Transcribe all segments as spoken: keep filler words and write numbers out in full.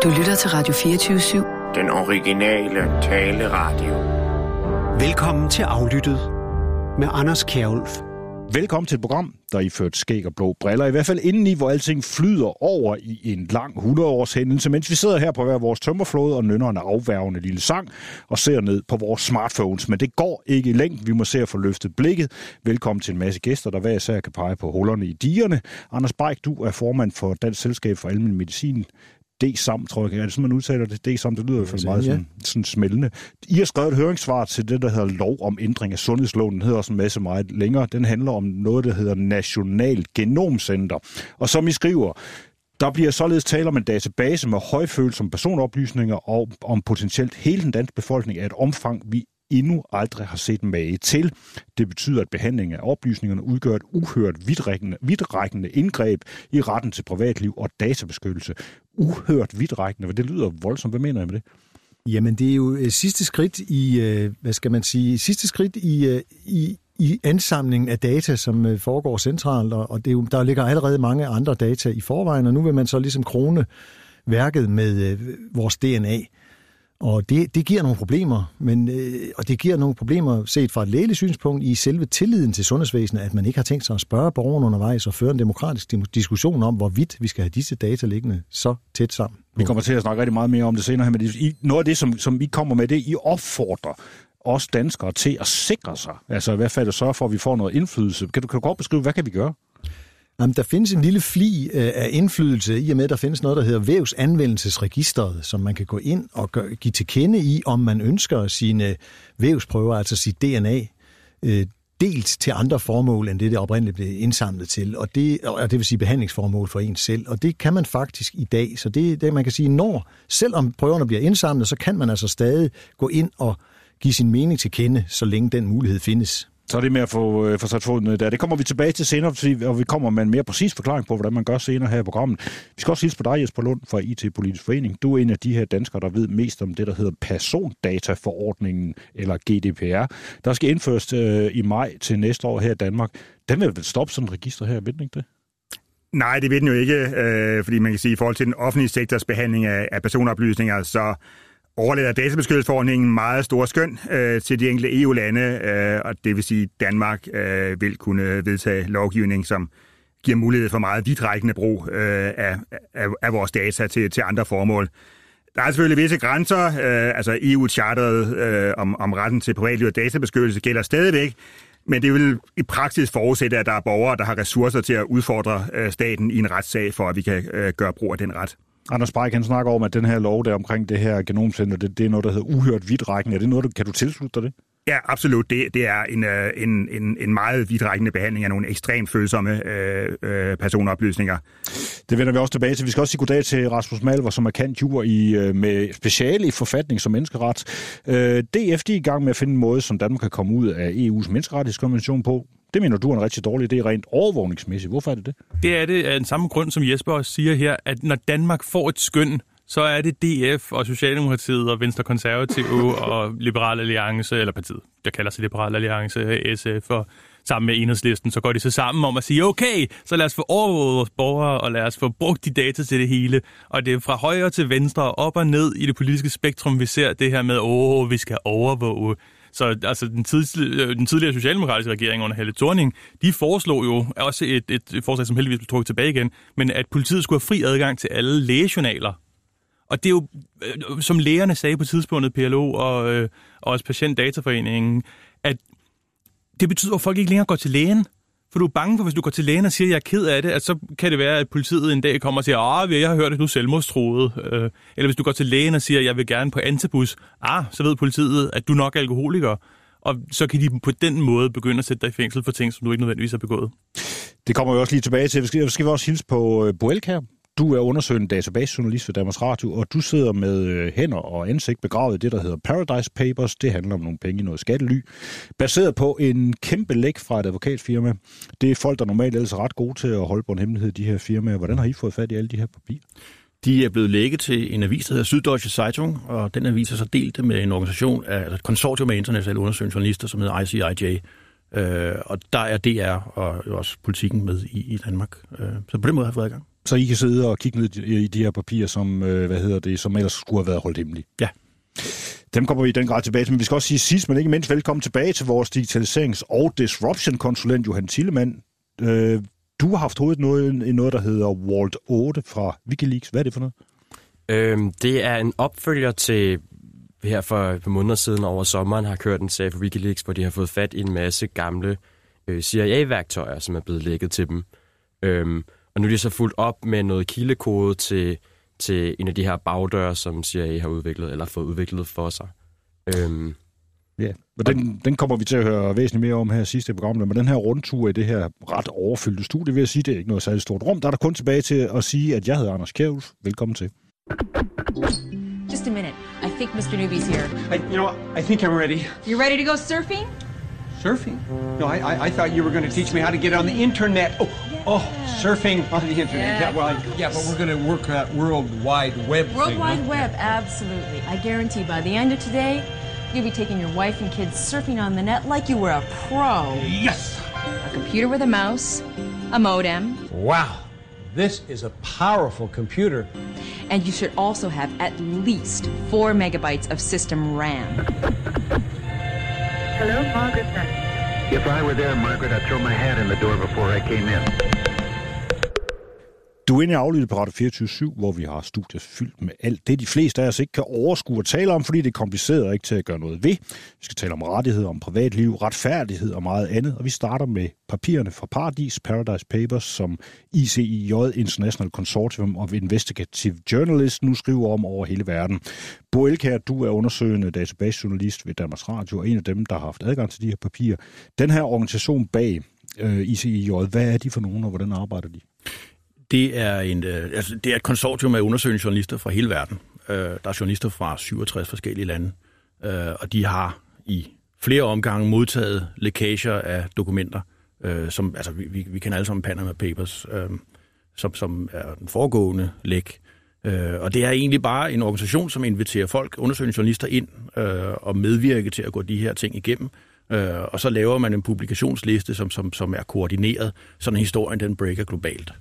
Du lytter til Radio fireogtyve syv. Den originale taleradio. Velkommen til Aflyttet med Anders Kjærulf. Velkommen til et program, der er iført skæg og blå briller. I hvert fald indeni, hvor alting flyder over i en lang hundrede-års hændelse, mens vi sidder her på hver vores tømmerflåde og nynner en afværgende lille sang og ser ned på vores smartphones. Men det går ikke i længden. Vi må se at få løftet blikket. Velkommen til en masse gæster, der hver især kan pege på hullerne i digerne. Anders Bajk, du er formand for Dansk Selskab for Almen Medicin. D S A M, tror jeg. Er det sådan, man udtaler det? D S A M, det lyder i hvert fald meget sådan, sådan smældende. I har skrevet et høringssvar til det, der hedder Lov om ændring af sundhedsloven. Den hedder også en masse meget længere. Den handler om noget, der hedder National Genomcenter. Og som I skriver, der bliver således tale om en database med højfølsomme personoplysninger og om potentielt hele den danske befolkning af et omfang, vi endnu aldrig har set mage til. Det betyder, at behandlingen af oplysningerne udgør et uhørt vidtrækkende, vidtrækkende indgreb i retten til privatliv og databeskyttelse. Uhørt vidtrækkende, hvad det lyder voldsomt. Hvad mener I med det? Jamen, det er jo sidste skridt i, hvad skal man sige, sidste skridt i, i, i ansamlingen af data, som foregår centralt, og det er jo, der ligger allerede mange andre data i forvejen, og nu vil man så ligesom krone værket med vores D N A. Og det, det giver nogle problemer, men, øh, og det giver nogle problemer set fra et lægeligt synspunkt i selve tilliden til sundhedsvæsenet, at man ikke har tænkt sig at spørge borgerne undervejs og føre en demokratisk diskussion om, hvorvidt vi skal have disse data liggende så tæt sammen. Vi kommer til at snakke rigtig meget mere om det senere her, men I, noget af det, som, som vi kommer med, det I opfordrer os danskere til at sikre sig, altså i hvert fald at sørge for, at vi får noget indflydelse. Kan du, kan du godt beskrive, hvad kan vi gøre? Jamen, der findes en lille fli af indflydelse i og med, at der findes noget, der hedder vævsanvendelsesregisteret, som man kan gå ind og gøre, give til kende i, om man ønsker sine vævsprøver, altså sit D N A, øh, delt til andre formål, end det, det oprindeligt blev indsamlet til, og det, og det vil sige behandlingsformål for en selv, og det kan man faktisk i dag. Så det, det man kan sige, når, selvom prøverne bliver indsamlet, så kan man altså stadig gå ind og give sin mening til kende, så længe den mulighed findes. Så er det med at få, øh, få sat foden der. Det kommer vi tilbage til senere, og vi kommer med en mere præcis forklaring på, hvordan man gør senere her i programmet. Vi skal også hilse på dig, Jesper Lund fra I T-Politisk Forening. Du er en af de her danskere, der ved mest om det, der hedder persondataforordningen, eller G D P R. Der skal indføres øh, i maj til næste år her i Danmark. Den vil vel stoppe sådan et register her, ved den ikke det? Nej, det ved den jo ikke, øh, fordi man kan sige, i forhold til den offentlige sektors behandling af, af personoplysninger, så overlader databeskyttelsesforordningen meget store skøn øh, til de enkelte E U-lande, øh, og det vil sige, at Danmark øh, vil kunne vedtage lovgivning, som giver mulighed for meget vidtrækkende brug øh, af, af, af vores data til, til andre formål. Der er selvfølgelig visse grænser, øh, altså E U-charteret øh, om, om retten til privatliv og databeskyttelse gælder stadigvæk, men det vil i praksis forudsætte, at der er borgere, der har ressourcer til at udfordre øh, staten i en retssag, for at vi kan øh, gøre brug af den ret. Anders Bajk, han snakker om, at den her lov der omkring det her genomcenter, det, det er noget, der hedder uhørt vidtrækkende. Er det noget, kan du tilslutte dig det? Ja, absolut. Det, det er en, en, en, en meget vidtrækkende behandling af nogle ekstremt følsomme øh, øh, personoplysninger. Det vender vi også tilbage til. Vi skal også sige goddag til Rasmus Malver, som er cand.jur. i med speciale i forfatning som menneskeret. Øh, D F de er i gang med at finde en måde, som Danmark kan komme ud af E U's menneskerettighedskonvention på. Det mener du er en rigtig dårlig idé, rent overvågningsmæssigt. Hvorfor er det det? Det er det af den samme grund, som Jesper også siger her, at når Danmark får et skøn, så er det D F og Socialdemokratiet og Venstre Konservative og Liberal Alliance, eller partiet, der kalder sig Liberal Alliance, S F, og sammen med Enhedslisten, så går de så sammen om at sige, okay, så lad os få overvåget vores borgere, og lad os få brugt de data til det hele. Og det er fra højre til venstre, op og ned i det politiske spektrum, vi ser det her med, åh, vi skal overvåge. Så altså, den, tidligere, den tidligere socialdemokratiske regering under Helle Thorning, de foreslog jo også et, et forslag, som heldigvis blev trukket tilbage igen, men at politiet skulle have fri adgang til alle lægejournaler. Og det er jo, som lægerne sagde på tidspunktet, P L O og, øh, og også Patientdataforeningen, at det betyder, at folk ikke længere går til lægen. For du er bange for, hvis du går til lægen og siger, at jeg er ked af det, at så kan det være, at politiet en dag kommer og siger, at jeg har hørt, at du er selvmordstruet. Eller hvis du går til lægen og siger, at jeg vil gerne på antibus, ah, så ved politiet, at du nok er alkoholiker. Og så kan de på den måde begynde at sætte dig i fængsel for ting, som du ikke nødvendigvis har begået. Det kommer vi også lige tilbage til. Vi skal, skal vi også hilse på Boelk her. Du er undersøgende databasejournalist ved Danmarks Radio, og du sidder med hænder og ansigt begravet i det, der hedder Paradise Papers. Det handler om nogle penge i noget skattely, baseret på en kæmpe læk fra et advokatfirma. Det er folk, der normalt ellers er ret gode til at holde på en hemmelighed, de her firmaer. Hvordan har I fået fat i alle de her papirer? De er blevet lækket til en avis, der hedder Süddeutsche Zeitung, og den avis er så delt det med en organisation af altså et konsortium af internationale undersøgende journalister, som hedder I C I J. Øh, og der er D R og også politikken med i, i Danmark. Øh, så på den måde har jeg fået adgang. Så I kan sidde og kigge ned i de her papirer, som, øh, hvad hedder det, som ellers skulle have været holdt hemmelige. Ja. Dem kommer vi i den grad tilbage til, men vi skal også sige sidst, men ikke mindst velkommen tilbage til vores digitaliserings- og disruption-konsulent, Johan Thielemann. Øh, du har haft hovedet noget i noget, der hedder Vault otte fra Wikileaks. Hvad er det for noget? Øhm, det er en opfølger til, her for et par måneder siden over sommeren, har kørt en sag for Wikileaks, hvor de har fået fat i en masse gamle øh, C I A-værktøjer, som er blevet lækket til dem. Øhm, og nu er de så fuldt op med noget kildekode til, til en af de her bagdøre, som C I A har udviklet, eller fået udviklet for sig. Øhm, Ja, og den, den kommer vi til at høre væsentligt mere om her sidste program, men den her rundtur i det her ret overfyldte studie, vil jeg sige, det er ikke noget særligt stort rum. Der er der kun tilbage til at sige, at jeg hedder Anders Kjærhus. Velkommen til. Just a minute. I think mister Newby's here. I, you know, I think I'm ready. You ready to go surfing? Surfing? No, I, I, I thought you were going to teach me how to get on the internet. Oh, yeah. oh, surfing on the internet. Yeah, yeah, well, I, yeah, but we're going to work that World Wide Web World thing. Wide huh? Web, absolutely. I guarantee by the end of today, you'll be taking your wife and kids surfing on the net like you were a pro. yes! A computer with a mouse, a modem. Wow, this is a powerful computer. And you should also have at least four megabytes of system RAM. Hello, Margaret. If I were there, Margaret, I'd throw my hat in the door before I came in. Du er inde i aflyttet på Radio fireogtyve syv, hvor vi har studiet fyldt med alt det, de fleste af os ikke kan overskue at tale om, fordi det er kompliceret og ikke til at gøre noget ved. Vi skal tale om rettigheder, om privatliv, retfærdighed og meget andet, og vi starter med papirerne fra Paradis, Paradise Papers, som I C I J, International Consortium of Investigative Journalists, nu skriver om over hele verden. Bo Elkjær, du er undersøgende databasejournalist ved Danmarks Radio, og en af dem, der har haft adgang til de her papirer. Den her organisation bag øh, I C I J, hvad er de for nogen, og hvordan arbejder de? Det er, en, øh, altså, det er et konsortium af undersøgende journalister fra hele verden. Øh, der er journalister fra syvogtres forskellige lande, øh, og de har i flere omgange modtaget lækager af dokumenter, øh, som altså, vi, vi kender alle sammen Panama Papers, øh, som, som er den foregående læk. Øh, og det er egentlig bare en organisation, som inviterer folk, undersøgende journalister ind øh, og medvirker til at gå de her ting igennem. Øh, og så laver man en publikationsliste, som, som, som er koordineret, så historien den breaker globalt.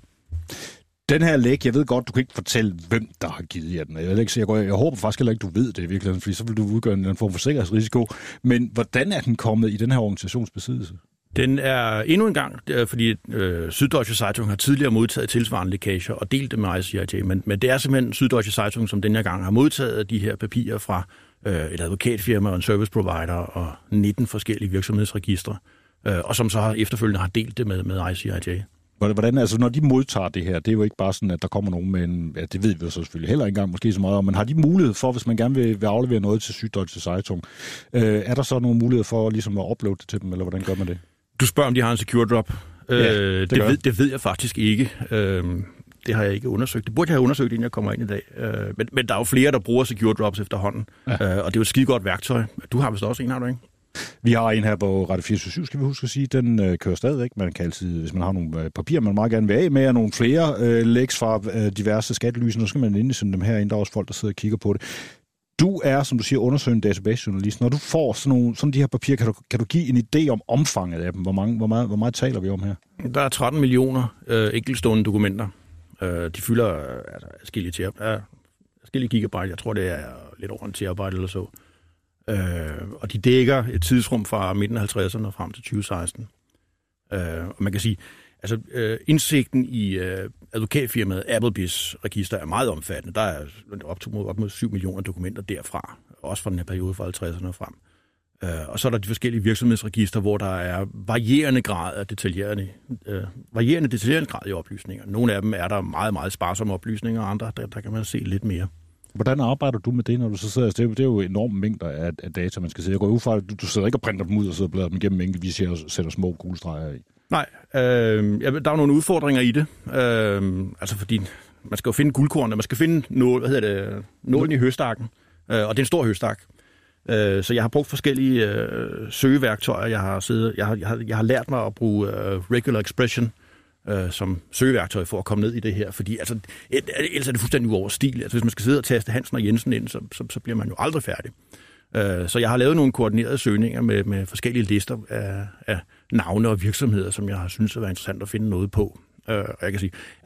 Den her læk, jeg ved godt, du kan ikke fortælle, hvem der har givet jer den. Jeg, ikke, jeg, jeg håber faktisk heller ikke, du ved det i virkeligheden, fordi så vil du udgøre en form for sikkerhedsrisiko. Men hvordan er den kommet i den her organisations besiddelse? Den er endnu en gang, fordi øh, Süddeutsche Zeitung har tidligere modtaget tilsvarende lækager og delt dem med I C I J, men, men det er simpelthen Süddeutsche Zeitung, som denne gang har modtaget de her papirer fra øh, et advokatfirma og en service provider og nitten forskellige virksomhedsregistre, øh, og som så har efterfølgende har delt det med, med I C I J. Hvordan, altså når de modtager det her, det er jo ikke bare sådan, at der kommer nogen med en, ja, det ved vi jo så selvfølgelig heller ikke engang måske så meget om, men har de mulighed for, hvis man gerne vil, vil aflevere noget til Süddeutsche Zeitung, øh, er der så nogle muligheder for ligesom at uploade det til dem, eller hvordan gør man det? Du spørger, om de har en secure drop. Ja, øh, det, det, ved, det ved jeg faktisk ikke. Øh, det har jeg ikke undersøgt. Det burde jeg have undersøgt, inden jeg kommer ind i dag. Øh, men, men der er jo flere, der bruger secure drops efterhånden, ja. øh, og det er jo et skide godt værktøj. Du har vist også en, har du ikke? Vi har en her på Radio fireogtyve syv, skal vi huske at sige. Den øh, kører stadigvæk. Man kan altid, hvis man har nogle øh, papirer, man meget gerne vil af med, og nogle flere øh, læks fra øh, diverse skattelyser, så skal man endelig sende dem herind. Der er også folk, der sidder og kigger på det. Du er, som du siger, undersøgende databasejournalist. Når du får sådan, nogle, sådan de her papirer, kan du, kan du give en idé om omfanget af dem? Hvor, mange, hvor, meget, hvor meget taler vi om her? Der er tretten millioner øh, enkeltstående dokumenter. Øh, de fylder øh, altså, forskellige terabyte. Forskellige gigabyte. Jeg tror, det er lidt over en terabyte eller så. Øh, og de dækker et tidsrum fra midten af halvtredserne og frem til tyve seksten. Øh, og man kan sige, altså øh, indsigten i øh, advokatfirmaet Applebee's register er meget omfattende. Der er op til op mod syv millioner dokumenter derfra, også fra den her periode fra halvtredserne og frem. Øh, og så er der de forskellige virksomhedsregister, hvor der er varierende grad af detaljerende, øh, varierende detaljerende grad i oplysninger. Nogle af dem er der meget, meget sparsomme oplysninger, og andre, der, der kan man se lidt mere. Hvordan arbejder du med det, når du så sidder? Det er jo, det er jo enorme mængder af, af data, man skal sidde. Jeg går ud fra, at du, du sidder ikke og printer dem ud og sidder og bladrer dem igennem enkeltvis og sætter små kuglestreger i. Nej, øh, ja, der er nogle udfordringer i det. Øh, altså fordi man skal jo finde guldkornene, man skal finde nål, hvad hedder det, nålen i høstakken, øh, og det er en stor høstak. Øh, så jeg har brugt forskellige øh, søgeværktøjer. Jeg har, siddet, jeg, har, jeg, har, jeg har lært mig at bruge øh, regular expression øh, som søgeværktøj for at komme ned i det her, fordi altså, et, ellers er det fuldstændig uoverstil. Altså, hvis man skal sidde og taste Hansen og Jensen ind, så, så, så bliver man jo aldrig færdig. Øh, så jeg har lavet nogle koordinerede søgninger med, med forskellige lister af, af navne og virksomheder, som jeg har synes har været interessant at finde noget på. Øh, og jeg kan sige, altså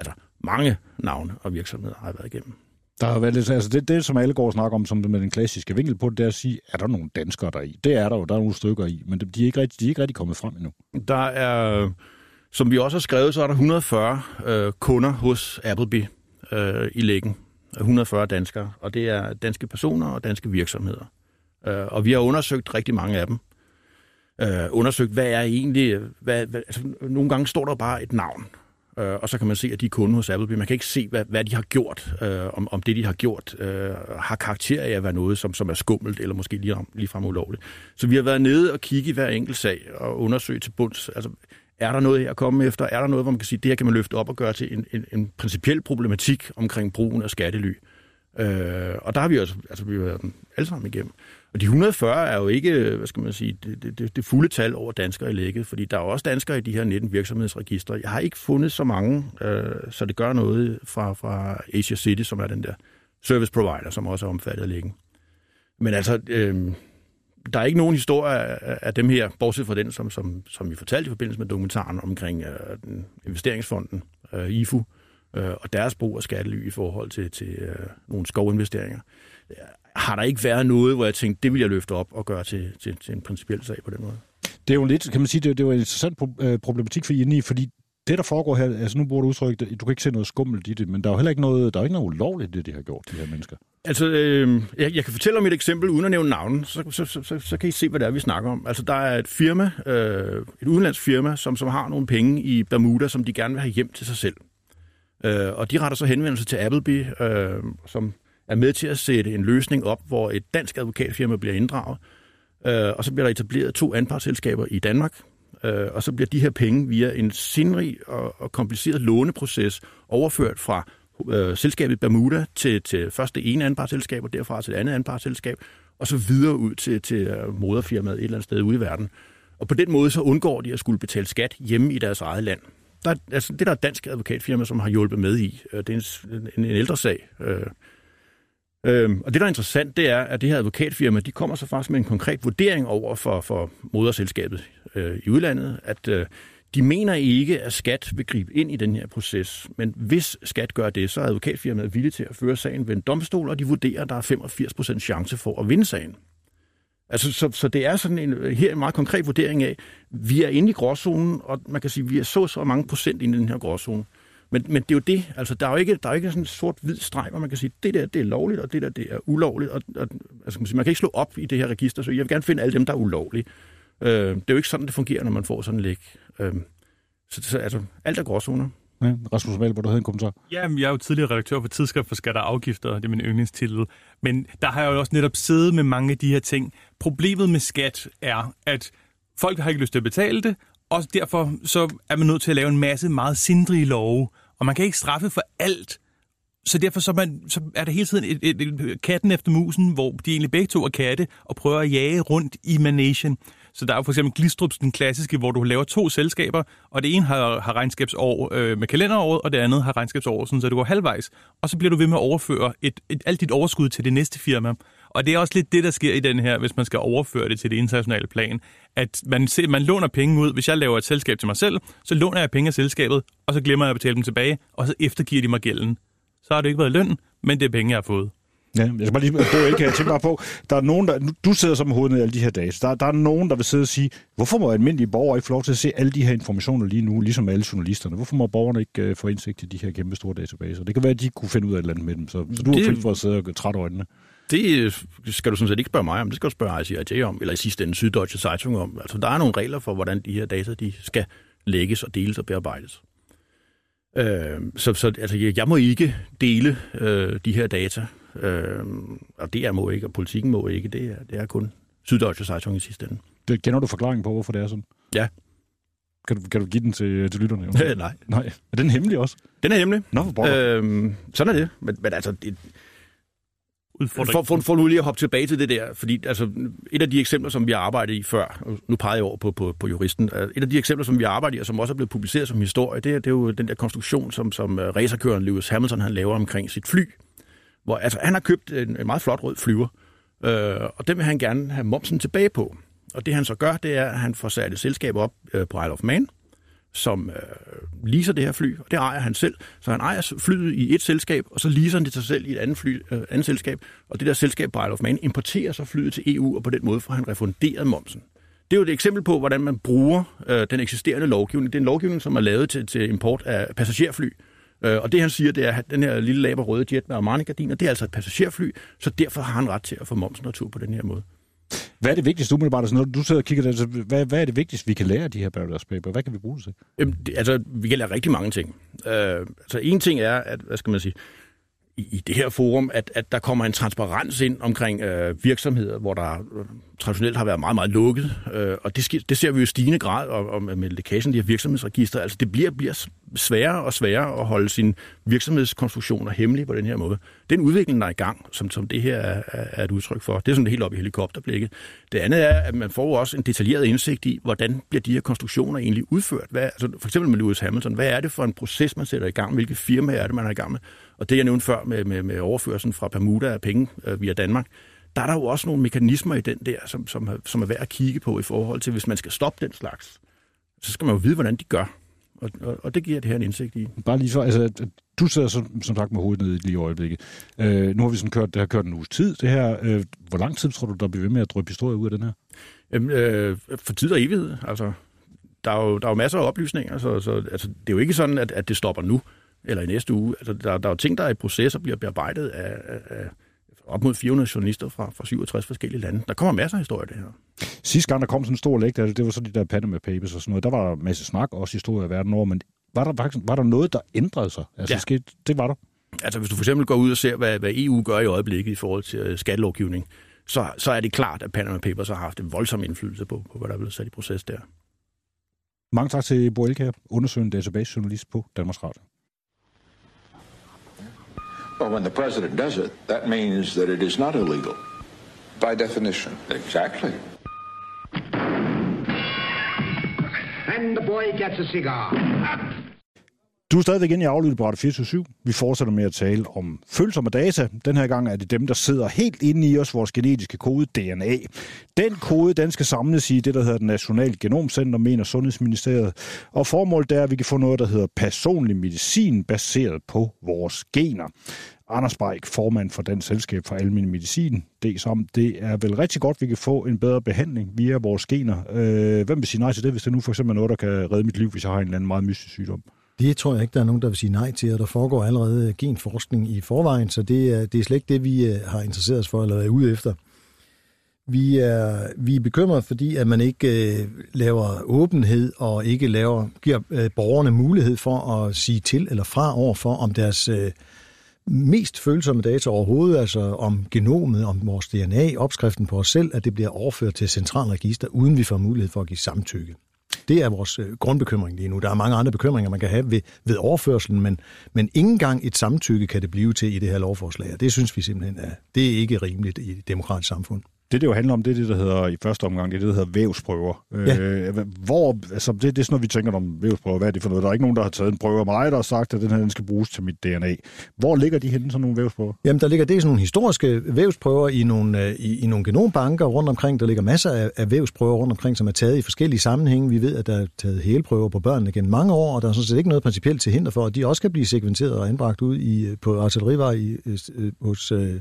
mange navne og virksomheder har været igennem. Der har været lidt, altså det, det, som alle går og snakker om, som med den klassiske vinkel på det, det er at sige, er der nogle danskere der i? Det er der jo, der er nogle stykker i, men de er ikke rigtig, de er ikke rigtig kommet frem endnu. Der er, som vi også har skrevet, så er der et hundrede og fyrre øh, kunder hos Appleby øh, i læggen. et hundrede og fyrre danskere, og det er danske personer og danske virksomheder. Øh, og vi har undersøgt rigtig mange af dem. Øh, undersøgt, hvad er egentlig... Hvad, hvad, altså, nogle gange står der bare et navn, øh, og så kan man se, at de er kunder hos Appleby. Man kan ikke se, hvad, hvad de har gjort, øh, om, om det, de har gjort, øh, har karakter af at være noget, som, som er skummelt, eller måske lige, ligefrem ulovligt. Så vi har været nede og kigge i hver enkelt sag, og undersøge til bunds. Altså, er der noget her at komme efter? Er der noget, hvor man kan sige, det her kan man løfte op og gøre til en, en, en principiel problematik omkring brugen af skattely? Øh, og der har vi altså, altså vi har været alle sammen igennem. Og de et hundrede og fyrre er jo ikke, hvad skal man sige, det, det, det fulde tal over danskere i lægget, fordi der er også danskere i de her nitten virksomhedsregistre. Jeg har ikke fundet så mange, øh, så det gør noget fra, fra Asia City, som er den der service provider, som også er omfattet af læggen. Men altså, øh, der er ikke nogen historie af, af dem her, bortset fra den, som, som, som vi fortalte i forbindelse med dokumentaren omkring øh, den investeringsfonden, øh, I F U, øh, og deres brug af skattely i forhold til, til øh, nogle skovinvesteringer. Har der ikke været noget, hvor jeg tænkte, det vil jeg løfte op og gøre til, til, til en principiel sag på den måde? Det er jo lidt, kan man sige, det, det er jo en interessant problematik for I inde i, fordi det, der foregår her, altså nu bruger du udtryk, du kan ikke se noget skummelt i det, men der er jo heller ikke noget, der er ikke noget ulovligt i det, de har gjort, de her mennesker. Altså, øh, jeg, jeg kan fortælle om et eksempel, uden at nævne navnen, så, så, så, så, så kan I se, hvad det er, vi snakker om. Altså, der er et firma, øh, et udenlandsk firma, som, som har nogle penge i Bermuda, som de gerne vil have hjem til sig selv. Øh, og de retter så henvendelse til Appleby, øh, som er med til at sætte en løsning op, hvor et dansk advokatfirma bliver inddraget, øh, og så bliver der etableret to anpartsselskaber i Danmark, øh, og så bliver de her penge via en sindrig og, og kompliceret låneproces overført fra øh, selskabet Bermuda til, til først det ene anpartsselskab, og derfra til det andet anpartsselskab, og så videre ud til, til moderfirmaet et eller andet sted ude i verden. Og på den måde så undgår de at skulle betale skat hjemme i deres eget land. Der, altså, det der er et dansk advokatfirma, som har hjulpet med i. Det er en, en, en ældre sag. Øh, Øhm, og det, der er interessant, det er, at det her advokatfirma, de kommer så faktisk med en konkret vurdering over for, for moderselskabet øh, i udlandet, at øh, de mener ikke, at skat vil gribe ind i den her proces. Men hvis skat gør det, så er advokatfirmaet villig til at føre sagen ved en domstol, og de vurderer, at der er femogfirs procent chance for at vinde sagen. Altså, så, så det er sådan en, her en meget konkret vurdering af, vi er inde i gråzonen, og man kan sige, at vi er så så mange procent inde i den her gråzone. Men, men det er jo det, altså der er jo ikke, der er ikke sådan en sort-hvid streg, hvor man kan sige, det der det er lovligt, og det der det er ulovligt. Og, og, altså, man, sige, man kan ikke slå op i det her register, så jeg vil gerne finde alle dem, der er ulovlige. Øh, det er jo ikke sådan, det fungerer, når man får sådan en læg. Øh, så, så altså, alt er gråzoner. Ja, Rasmus Wahl, hvor du havde en kommentar. Ja, jeg er jo tidligere redaktør for Tidsskrift for Skatter og Afgifter, det er min yndlingstitel. Men der har jeg jo også netop siddet med mange af de her ting. Problemet med skat er, at folk har ikke lyst til at betale det, og derfor så er man nødt til at lave en masse meget sindrige love, og man kan ikke straffe for alt. Så derfor så, man, så er der hele tiden et, et, et katten efter musen, hvor de egentlig begge to er katte, og prøver at jage rundt i managen. Så der er jo for eksempel Glistrups, den klassiske, hvor du laver to selskaber, og det ene har, har regnskabsår øh, med kalenderåret, og det andet har regnskabsår, sådan, så det går halvvejs. Og så bliver du ved med at overføre et, et, alt dit overskud til det næste firma. Og det er også lidt det, der sker i den her, hvis man skal overføre det til det internationale plan. At man, ser, man låner penge ud. Hvis jeg laver et selskab til mig selv, så låner jeg penge af selskabet, og så glemmer jeg at betale dem tilbage, og så eftergiver de mig gælden. Så har det ikke været løn, men det er penge, jeg har fået. Ja, jeg skal bare lige prøve, ikke at tænke bare på, der er nogen, der, du sidder som hovedet i alle de her dage, der, der er nogen, der vil sidde og sige, hvorfor må almindelige borgere ikke få lov til at se alle de her informationer lige nu, ligesom alle journalisterne? Hvorfor må borgerne ikke uh, få indsigt i de her kæmpe store databaser? Det kan være, at de kunne finde ud af et eller andet med dem, så, så du det, er fri for at sidde og trætte øjnene. Det skal du sådan set ikke spørge mig om, det skal du spørge I C I J om, eller i sidste ende Süddeutsche Zeitung om. Altså, der er nogle regler for, hvordan de her data de skal lægges og deles og bearbejdes. Øh, så så altså, jeg må ikke dele øh, de her data, øh, og det er må ikke, og politikken må ikke. Det er, det er kun Süddeutsche Zeitung i sidste ende. Det, kender du forklaringen på, hvorfor det er sådan? Ja. Kan du, kan du give den til, til lytterne? Ja, nej. nej. Er den hemmelig også? Den er hemmelig. Nå, for øh, sådan er det. Men, men altså... Det, For, for, for nu lige at hoppe tilbage til det der, fordi altså, et af de eksempler, som vi har arbejdet i før, nu peger jeg over på, på, på juristen, et af de eksempler, som vi har arbejdet i, og som også er blevet publiceret som historie, det er, det er jo den der konstruktion, som, som racerkøren Lewis Hamilton han laver omkring sit fly, hvor altså, han har købt en, en meget flot rød flyver, øh, og den vil han gerne have momsen tilbage på. Og det han så gør, det er, at han får sat et selskab op øh, på Isle of Man, som øh, leaser det her fly, og det ejer han selv. Så han ejer flyet i et selskab, og så leaser han det sig selv i et andet, fly, øh, andet selskab. Og det der selskab, Isle of Man, importerer så flyet til E U, og på den måde får han refunderet momsen. Det er jo et eksempel på, hvordan man bruger øh, den eksisterende lovgivning. Det er en lovgivning, som er lavet til, til import af passagerfly. Øh, og det han siger, det er, at den her lille laber røde jet med Armani-gardiner, det er altså et passagerfly, så derfor har han ret til at få momsen retur på den her måde. Hvad er det vigtigste umiddelbart? Altså, når du sidder og kigger der, så hvad, hvad er det vigtigste, vi kan lære af de her Paradise Papers? Hvad kan vi bruge det til? Jamen, det, altså, vi kan lære rigtig mange ting. Uh, altså, en ting er, at, hvad skal man sige, i, i det her forum, at, at der kommer en transparens ind omkring uh, virksomheder, hvor der uh, traditionelt har været meget, meget lukket. Uh, og det, sker, det ser vi jo i stigende grad og, og med lækagen de her virksomhedsregister. Altså, det bliver, bliver sværere og sværere at holde sine virksomhedskonstruktioner hemmelige på den her måde. Det er en udvikling, der er i gang, som, som det her er, er et udtryk for. Det er sådan helt op i helikopterblikket. Det andet er, at man får også en detaljeret indsigt i, hvordan bliver de her konstruktioner egentlig udført. Hvad, altså for eksempel med Lewis Hamilton. Hvad er det for en proces, man sætter i gang? Hvilke firmaer er det, man er i gang med? Og det, jeg nævnte før med, med, med overførelsen fra Bermuda af penge øh, via Danmark, der er der jo også nogle mekanismer i den der, som, som, som er værd at kigge på i forhold til, hvis man skal stoppe den slags. Så skal man jo vide, hvordan de gør. Og, og, og det giver det her en indsigt i. Bare lige så, altså, du sidder som, som sagt med hovedet nede lige i øjeblikket. Øh, nu har vi sådan kørt, det har kørt en uges tid, det her. Øh, hvor lang tid tror du, der bliver ved med at dryppe historier ud af den her? Jamen, øh, for tid og evighed. Altså, der er jo, der er jo masser af oplysninger, så, så altså, det er jo ikke sådan, at, at det stopper nu, eller i næste uge. Altså, der, der er jo ting, der er i proces og bliver bearbejdet af, af, af op mod fire hundrede journalister fra, fra syvogtres forskellige lande. Der kommer masser af historier det her. Sidste gang, der kom sådan en stor læg, det var så de der Panama Papers og sådan noget. Der var en masse snak, også historier verden over, men var der, faktisk, var der noget, der ændrede sig? Altså, ja. skete, det var der. Altså, hvis du for eksempel går ud og ser, hvad, hvad E U gør i øjeblikket i forhold til skattelovgivning, så, så er det klart, at Panama Papers har haft en voldsom indflydelse på, på hvad der er blevet sat i proces der. Mange tak til Bo Elkjær, undersøgende databasejournalist på Danmarks Radio. Well, when the president does it, that means that it is not illegal. By definition. Exactly. And the boy gets a cigar. Du er stadigvæk inde i aflyttet på Radio fireogtyve syv. Vi fortsætter med at tale om følsomme data. Den her gang er det dem, der sidder helt inde i os, vores genetiske kode, D N A. Den kode, den skal samles i det, der hedder det Nationale Genomcenter, mener Sundhedsministeriet. Og formålet er, at vi kan få noget, der hedder personlig medicin, baseret på vores gener. Anders Bajk, formand for Dansk Selskab for Almen Medicin, det, som, det er vel rigtig godt, at vi kan få en bedre behandling via vores gener. Øh, hvem vil sige nej til det, hvis det nu for eksempel er noget, der kan redde mit liv, hvis jeg har en eller anden meget mystisk sygdom? Det tror jeg ikke, der er nogen, der vil sige nej til, og der foregår allerede genforskning i forvejen, så det er, det er slet ikke det, vi har interesseret os for eller er ude efter. Vi er, vi er bekymrede, fordi at man ikke øh, laver åbenhed og ikke laver, giver øh, borgerne mulighed for at sige til eller fra overfor om deres øh, mest følsomme data overhovedet, altså om genomet, om vores D N A, opskriften på os selv, at det bliver overført til centralregister, uden vi får mulighed for at give samtykke. Det er vores øh, grundbekymring lige nu. Der er mange andre bekymringer, man kan have ved, ved overførselen, men, men ikke engang et samtykke kan det blive til i det her lovforslag, og det synes vi simpelthen er, det er ikke rimeligt i et demokratisk samfund. Det, det jo handler om, det er det, der hedder i første omgang, det er det, der hedder vævsprøver. Ja. Øh, hvor, altså, det, det er sådan noget, vi tænker om vævsprøver. Hvad er det for noget? Der er ikke nogen, der har taget en prøve af mig, der har sagt, at den her den skal bruges til mit D N A. Hvor ligger de henne, sådan nogle vævsprøver? Jamen, der ligger det sådan nogle historiske vævsprøver i nogle, i, i nogle genombanker rundt omkring. Der ligger masser af, af vævsprøver rundt omkring, som er taget i forskellige sammenhænge. Vi ved, at der er taget hælprøver på børnene gennem mange år, og der er sådan set ikke noget principielt til hinder for, at de også kan blive sekventeret og anbragt ud i, på artillerivej i, hos... Øh,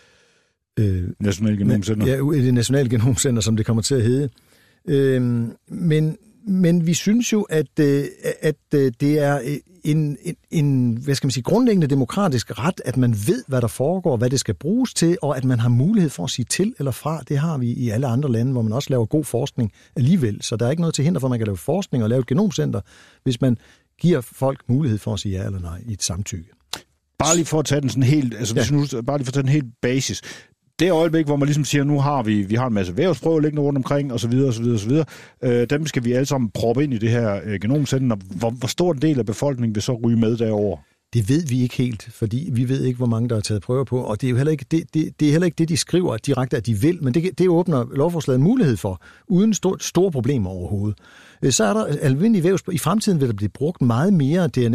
Øh, Nationale Genomcenter. Ja, det Nationale Genomcenter, som det kommer til at hedde. Øh, men, men vi synes jo, at, at det er en, en, en hvad skal man sige, grundlæggende demokratisk ret, at man ved, hvad der foregår, hvad det skal bruges til, og at man har mulighed for at sige til eller fra. Det har vi i alle andre lande, hvor man også laver god forskning alligevel. Så der er ikke noget til hinder for, at man kan lave forskning og lave et genomcenter, hvis man giver folk mulighed for at sige ja eller nej i et samtykke. Bare lige for at tage den sådan helt, altså ja. hvis nu, bare lige for at tage den helt basis. Det øjeblik, hvor man ligesom siger, nu har vi, vi har en masse vævsprøver liggende rundt omkring, og så videre, og så videre, og så videre. Øh, dem skal vi alle sammen proppe ind i det her øh, genomcenter. Hvor, hvor stor en del af befolkningen vil så ryge med derover? Det ved vi ikke helt, fordi vi ved ikke, hvor mange der er taget prøver på, og det er jo heller ikke det, det, det, er heller ikke det de skriver direkte, at de vil, men det, det åbner lovforslaget mulighed for, uden stor, store problemer overhovedet. Så er der almindelig vævs. I fremtiden vil der blive brugt meget mere D N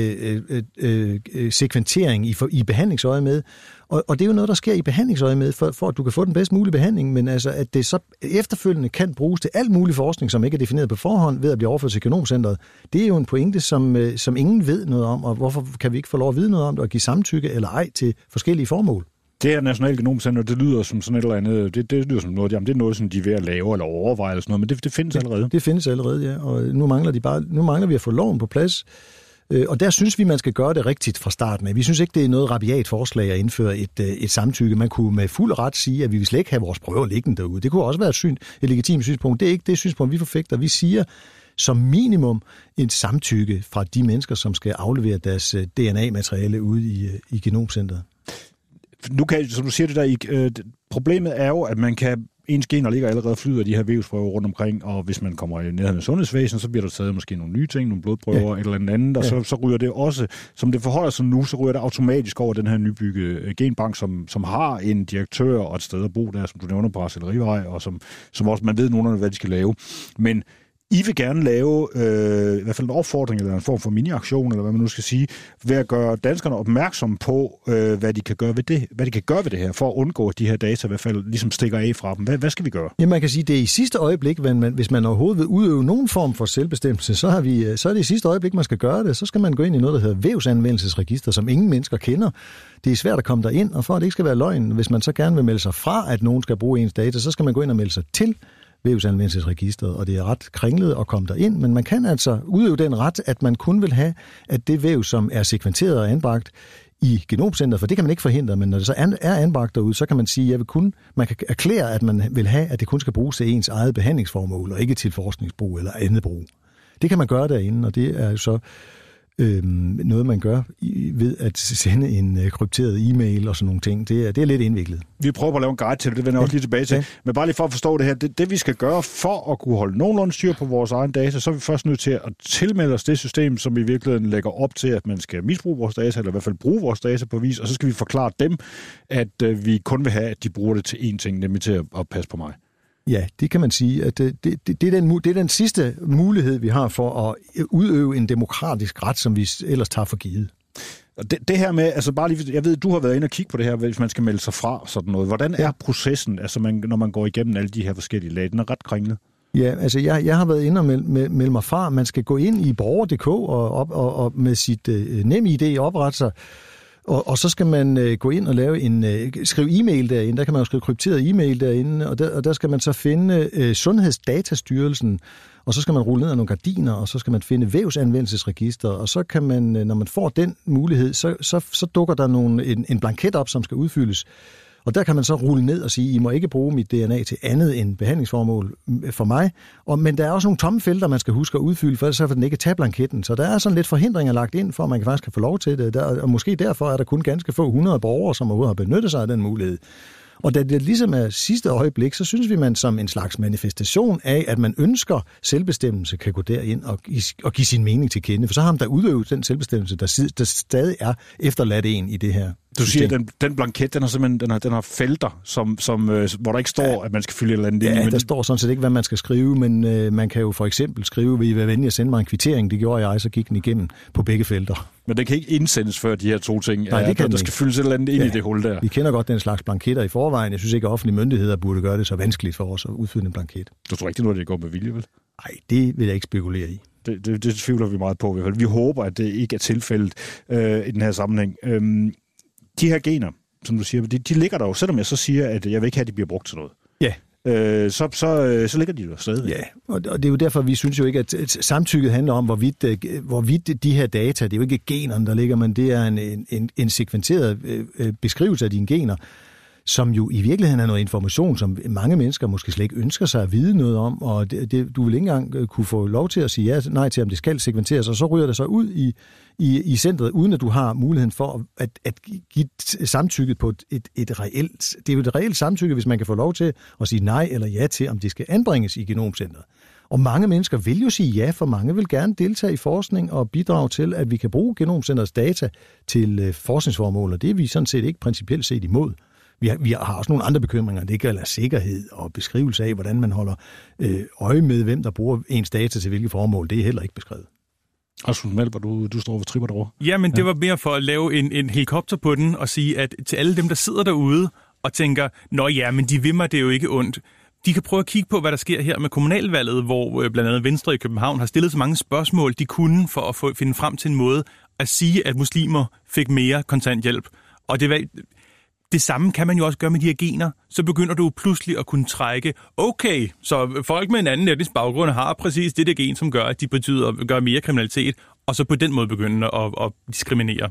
A-sekventering i, i behandlingsøje med, og, og det er jo noget, der sker i behandlingsøje med, for, for at du kan få den bedst mulige behandling, men altså, at det så efterfølgende kan bruges til alt mulig forskning, som ikke er defineret på forhånd ved at blive overført til Genomcentret. Det er jo en pointe, som, som ingen ved noget om, og hvorfor kan vi ikke få lov at vide noget om det og give samtykke eller ej til forskellige formål? Det her National Genomcenter, det lyder som sådan et eller andet, det, det lyder som noget, jamen det er noget, som de er ved at lave eller overveje eller sådan noget, men det, det findes allerede. Det, det findes allerede, ja, og nu mangler, de bare, nu mangler vi at få loven på plads, og der synes vi, man skal gøre det rigtigt fra starten af. Vi synes ikke, det er noget rabiat forslag at indføre et, et samtykke. Man kunne med fuld ret sige, at vi vil slet ikke have vores prøver liggende derude. Det kunne også være et, syn, et legitimt synspunkt. Det er ikke det synspunkt, vi forfægter. Vi siger som minimum et samtykke fra de mennesker, som skal aflevere deres D N A-materiale ude i, i Genomcentret. Nu kan, som du siger det der, øh, problemet er jo, at man kan, ens gener ligger allerede flyder af de her vævsprøver rundt omkring, og hvis man kommer i nærheden af sundhedsvæsenet, så bliver der taget måske nogle nye ting, nogle blodprøver, ja. eller andet, og ja. så, så ryger det også, som det forholder sig nu, så ryger det automatisk over den her nybygge genbank, som, som har en direktør og et sted at bo der, som du nævner på Artillerivej, og som, som også man ved nogenlunde, hvad de skal lave. Men I vil gerne lave øh, i hvert fald en opfordring eller en form for mini-aktion, eller hvad man nu skal sige, ved at gøre danskerne opmærksom på, øh, hvad de kan gøre ved det, hvad de kan gøre ved det her, for at undgå, at de her data i hvert fald ligesom stikker af fra dem. Hvad, hvad skal vi gøre? Ja, man kan sige, det er i sidste øjeblik, man, hvis man overhovedet vil udøve nogen form for selvbestemmelse, så, har vi, så er det i sidste øjeblik, man skal gøre det. Så skal man gå ind i noget, der hedder vævsanvendelsesregister, som ingen mennesker kender. Det er svært at komme derind, og for at det ikke skal være løgn, hvis man så gerne vil melde sig fra, at nogen skal bruge ens data, så skal man gå ind og melde sig til vævsanvendelsesregisteret, og det er ret kringlet at komme derind, men man kan altså udøve den ret, at man kun vil have, at det væv, som er sekventeret og anbragt i Genomcentret, for det kan man ikke forhindre, men når det så er anbragt derude, så kan man sige, at jeg vil kun, man kan erklære, at man vil have, at det kun skal bruges til ens eget behandlingsformål, og ikke til forskningsbrug eller andet brug. Det kan man gøre derinde, og det er jo så Øhm, noget, man gør ved at sende en øh, krypteret e-mail og sådan nogle ting. Det er, det er lidt indviklet. Vi prøver at lave en guide til det, det vender jeg også lige tilbage til. Ja. Men bare lige for at forstå det her, det, det vi skal gøre for at kunne holde nogenlunde styr på vores egen data, så er vi først nødt til at tilmelde os det system, som i virkeligheden lægger op til, at man skal misbruge vores data, eller i hvert fald bruge vores data på vis, og så skal vi forklare dem, at øh, vi kun vil have, at de bruger det til én ting, nemlig til at, at passe på mig. Ja, det kan man sige, at det, det, det, er den, det er den sidste mulighed, vi har for at udøve en demokratisk ret, som vi ellers tager for givet. Det, det her med, altså bare lige, jeg ved, du har været inde og kigge på det her, hvis man skal melde sig fra sådan noget. Hvordan er processen, altså man, når man går igennem alle de her forskellige lag? Den er ret kringlet. Ja, altså jeg, jeg har været inde og melde, melde mig fra. Man skal gå ind i borger punktum d k og, op, og, og med sit øh, NemID oprette sig. Og, og så skal man øh, gå ind og lave en øh, skrive e-mail derinde. Der kan man jo skrive krypteret e-mail derinde, og der, og der skal man så finde øh, Sundhedsdatastyrelsen, og så skal man rulle ned af nogle gardiner, og så skal man finde vævsanvendelsesregisteret, og så kan man, når man får den mulighed, så, så, så dukker der nogle, en, en blanket op, som skal udfyldes. Og der kan man så rulle ned og sige, I må ikke bruge mit D N A til andet end behandlingsformål for mig. Og, men der er også nogle tomme felter, man skal huske at udfylde, for ellers så får den ikke tage blanketten. Så der er sådan lidt forhindringer lagt ind, for at man faktisk kan få lov til det. Der, og måske derfor er der kun ganske få hundrede borgere, som overhovedet har benyttet sig af den mulighed. Og da det ligesom er sidste øjeblik, så synes vi, man som en slags manifestation af, at man ønsker selvbestemmelse, kan gå derind og, og give sin mening til kende. For så har man da udøvet den selvbestemmelse, der, der stadig er efterladt en i det her. Du siger, at den, den blanket, den har simpelthen den har, den har felter, som, som, øh, hvor der ikke står, ja, at man skal fylde et eller andet ind. Ja, der står sådan set ikke, hvad man skal skrive, men øh, man kan jo for eksempel skrive, vil I være venlig at sende mig en kvittering? Det gjorde jeg, så gik den igennem på begge felter. Men det kan ikke indsendes før de her to ting. Nej, det kan der, der skal fyldes et eller andet ind, ja, i det hul der. Vi kender godt den slags blanketter i forvejen. Jeg synes ikke, at offentlige myndigheder burde gøre det så vanskeligt for os at udfylde en blanket. Du tror ikke, det er noget, det går med vilje, vel? Nej, det vil jeg ikke spekulere i. Det, det, det tvivler vi meget på i hvert fald. Vi håber, at det ikke er tilfældet øh, i den her sammenhæng. Øhm, de her gener, som du siger, de, de ligger der jo, selvom jeg så siger, at jeg vil ikke have, at de bliver brugt til noget. Ja. Øh, så, så, så ligger de der stadig. Ja, og det er jo derfor, vi synes jo ikke, at samtykket handler om, hvorvidt, hvorvidt de her data, det er jo ikke generne, der ligger, men det er en, en, en sekventeret beskrivelse af dine gener, som jo i virkeligheden er noget information, som mange mennesker måske slet ikke ønsker sig at vide noget om, og det, det, du vil ikke engang kunne få lov til at sige ja, nej til, om det skal sekventeres, og så ryger det så ud i, i, i centret, uden at du har muligheden for at, at give samtykket på et, et, et reelt, det er jo et reelt samtykke, hvis man kan få lov til at sige nej eller ja til, om det skal anbringes i Genomcentret. Og mange mennesker vil jo sige ja, for mange vil gerne deltage i forskning og bidrage til, at vi kan bruge Genomcenterets data til øh, forskningsformål, og det er vi sådan set ikke principielt set imod. Vi har, vi har også nogle andre bekymringer. Det gælder sikkerhed og beskrivelse af, hvordan man holder øh, øje med, hvem der bruger ens data til hvilke formål. Det er heller ikke beskrevet. Rasmus Melber, du, du står ved tripper derovre. Ja, men det ja. var mere for at lave en, en helikopter på den og sige, at til alle dem, der sidder derude og tænker, nå ja, men de vil mig det er jo ikke ondt. De kan prøve at kigge på, hvad der sker her med kommunalvalget, hvor blandt andet Venstre i København har stillet så mange spørgsmål, de kunne for at få, finde frem til en måde at sige, at muslimer fik mere kontanthjælp. Og det var... Det samme kan man jo også gøre med de her gener. Så begynder du pludselig at kunne trække, okay, så folk med en anden etnisk baggrund har præcis det der gen, som gør, at de betyder, gør mere kriminalitet, og så på den måde begynder at, at diskriminere.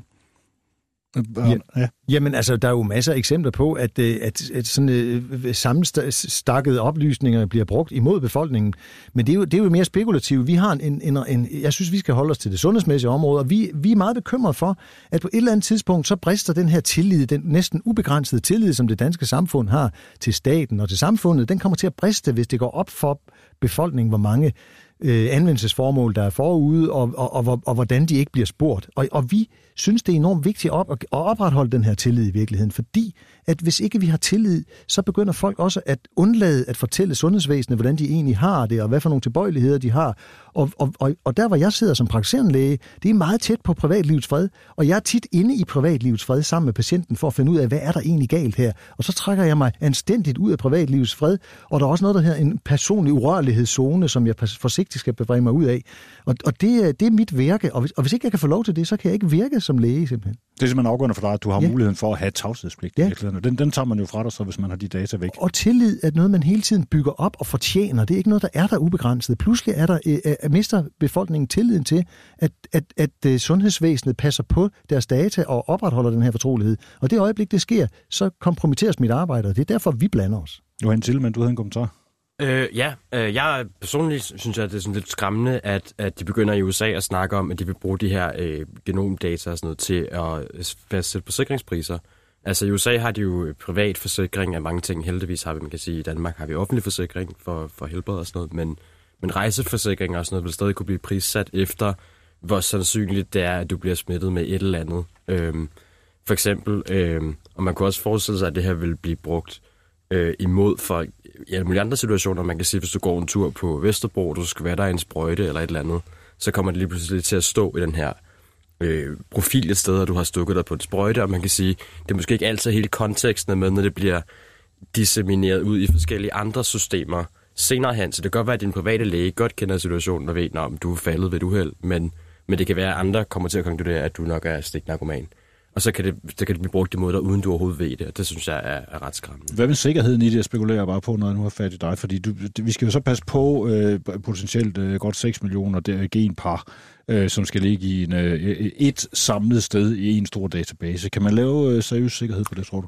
Ja, ja. Jamen altså, der er jo masser af eksempler på, at, at, at sådan uh, sammenstakket oplysninger bliver brugt imod befolkningen. Men det er jo, det er jo mere spekulativt. Vi har en, en, en, jeg synes, vi skal holde os til det sundhedsmæssige område, og vi, vi er meget bekymrede for, at på et eller andet tidspunkt, så brister den her tillid, den næsten ubegrænsede tillid, som det danske samfund har til staten og til samfundet, den kommer til at briste, hvis det går op for befolkningen, hvor mange øh, anvendelsesformål, der er forude, og, og, og, og, og hvordan de ikke bliver spurgt. Og, og vi synes, det er enormt vigtigt at, op, at opretholde den her tillid i virkeligheden, fordi at hvis ikke vi har tillid, så begynder folk også at undlade at fortælle sundhedsvæsenet, hvordan de egentlig har det, og hvad for nogle tilbøjeligheder de har. Og, og, og, og der, hvor jeg sidder som praktiserende læge, det er meget tæt på privatlivets fred, og jeg er tit inde i privatlivets fred sammen med patienten for at finde ud af, hvad er der egentlig galt her. Og så trækker jeg mig anstændigt ud af privatlivets fred, og der er også noget, der hedder en personlig urørlighedszone, som jeg forsigtigt skal bevæge mig ud af. Og, og det, det er mit virke, og hvis, og hvis ikke jeg kan få lov til det, så kan jeg ikke virke som læge simpelthen. Det er simpelthen afgørende for dig, at du har ja. muligheden for at have tavshedspligt. Ja. Den, den tager man jo fra dig, så hvis man har de data væk. Og tillid er noget, man hele tiden bygger op og fortjener. Det er ikke noget, der er der ubegrænset. Pludselig er der, øh, mister befolkningen tilliden til, at, at, at, at sundhedsvæsenet passer på deres data og opretholder den her fortrolighed. Og det øjeblik, det sker, så kompromitteres mit arbejde, og det er derfor, vi blander os. Johan Tilman, du havde en kommentar. Øh, ja, øh, jeg personligt synes, at det er sådan lidt skræmmende, at, at de begynder i U S A at snakke om, at de vil bruge de her øh, genomdata og sådan noget til at fastsætte forsikringspriser. Altså i U S A har de jo privat forsikring af mange ting. Heldigvis har vi, man kan sige, i Danmark har vi offentlig forsikring for, for helbred og sådan noget, men, men rejseforsikring og sådan noget vil stadig kunne blive prissat efter, hvor sandsynligt det er, at du bliver smittet med et eller andet. Øhm, for eksempel, øhm, og man kunne også forestille sig, at det her vil blive brugt øh, imod folk i alle mulige andre situationer. Man kan sige, hvis du går en tur på Vesterbro, og du skal være der i en sprøjte eller et eller andet, så kommer det lige pludselig til at stå i den her øh, profil et sted, og du har stukket dig på en sprøjte, og man kan sige, det er måske ikke altid hele konteksten med, når det bliver dissemineret ud i forskellige andre systemer senere hen. Så det kan godt være, at din private læge godt kender situationen og ved, om du er faldet ved et uheld, men, men det kan være, at andre kommer til at konkludere, at du nok er stiknarkoman. Og så kan, det, så kan det blive brugt imod dig, uden du overhovedet ved det, og det synes jeg er, er ret skræmmende. Hvad med sikkerheden i det, jeg spekulerer bare på, når jeg nu har fat i dig? Fordi du, vi skal jo så passe på øh, potentielt øh, godt seks millioner der, genpar, øh, som skal ligge i en, øh, et samlet sted i en stor database. Kan man lave øh, seriøs sikkerhed på det, tror du?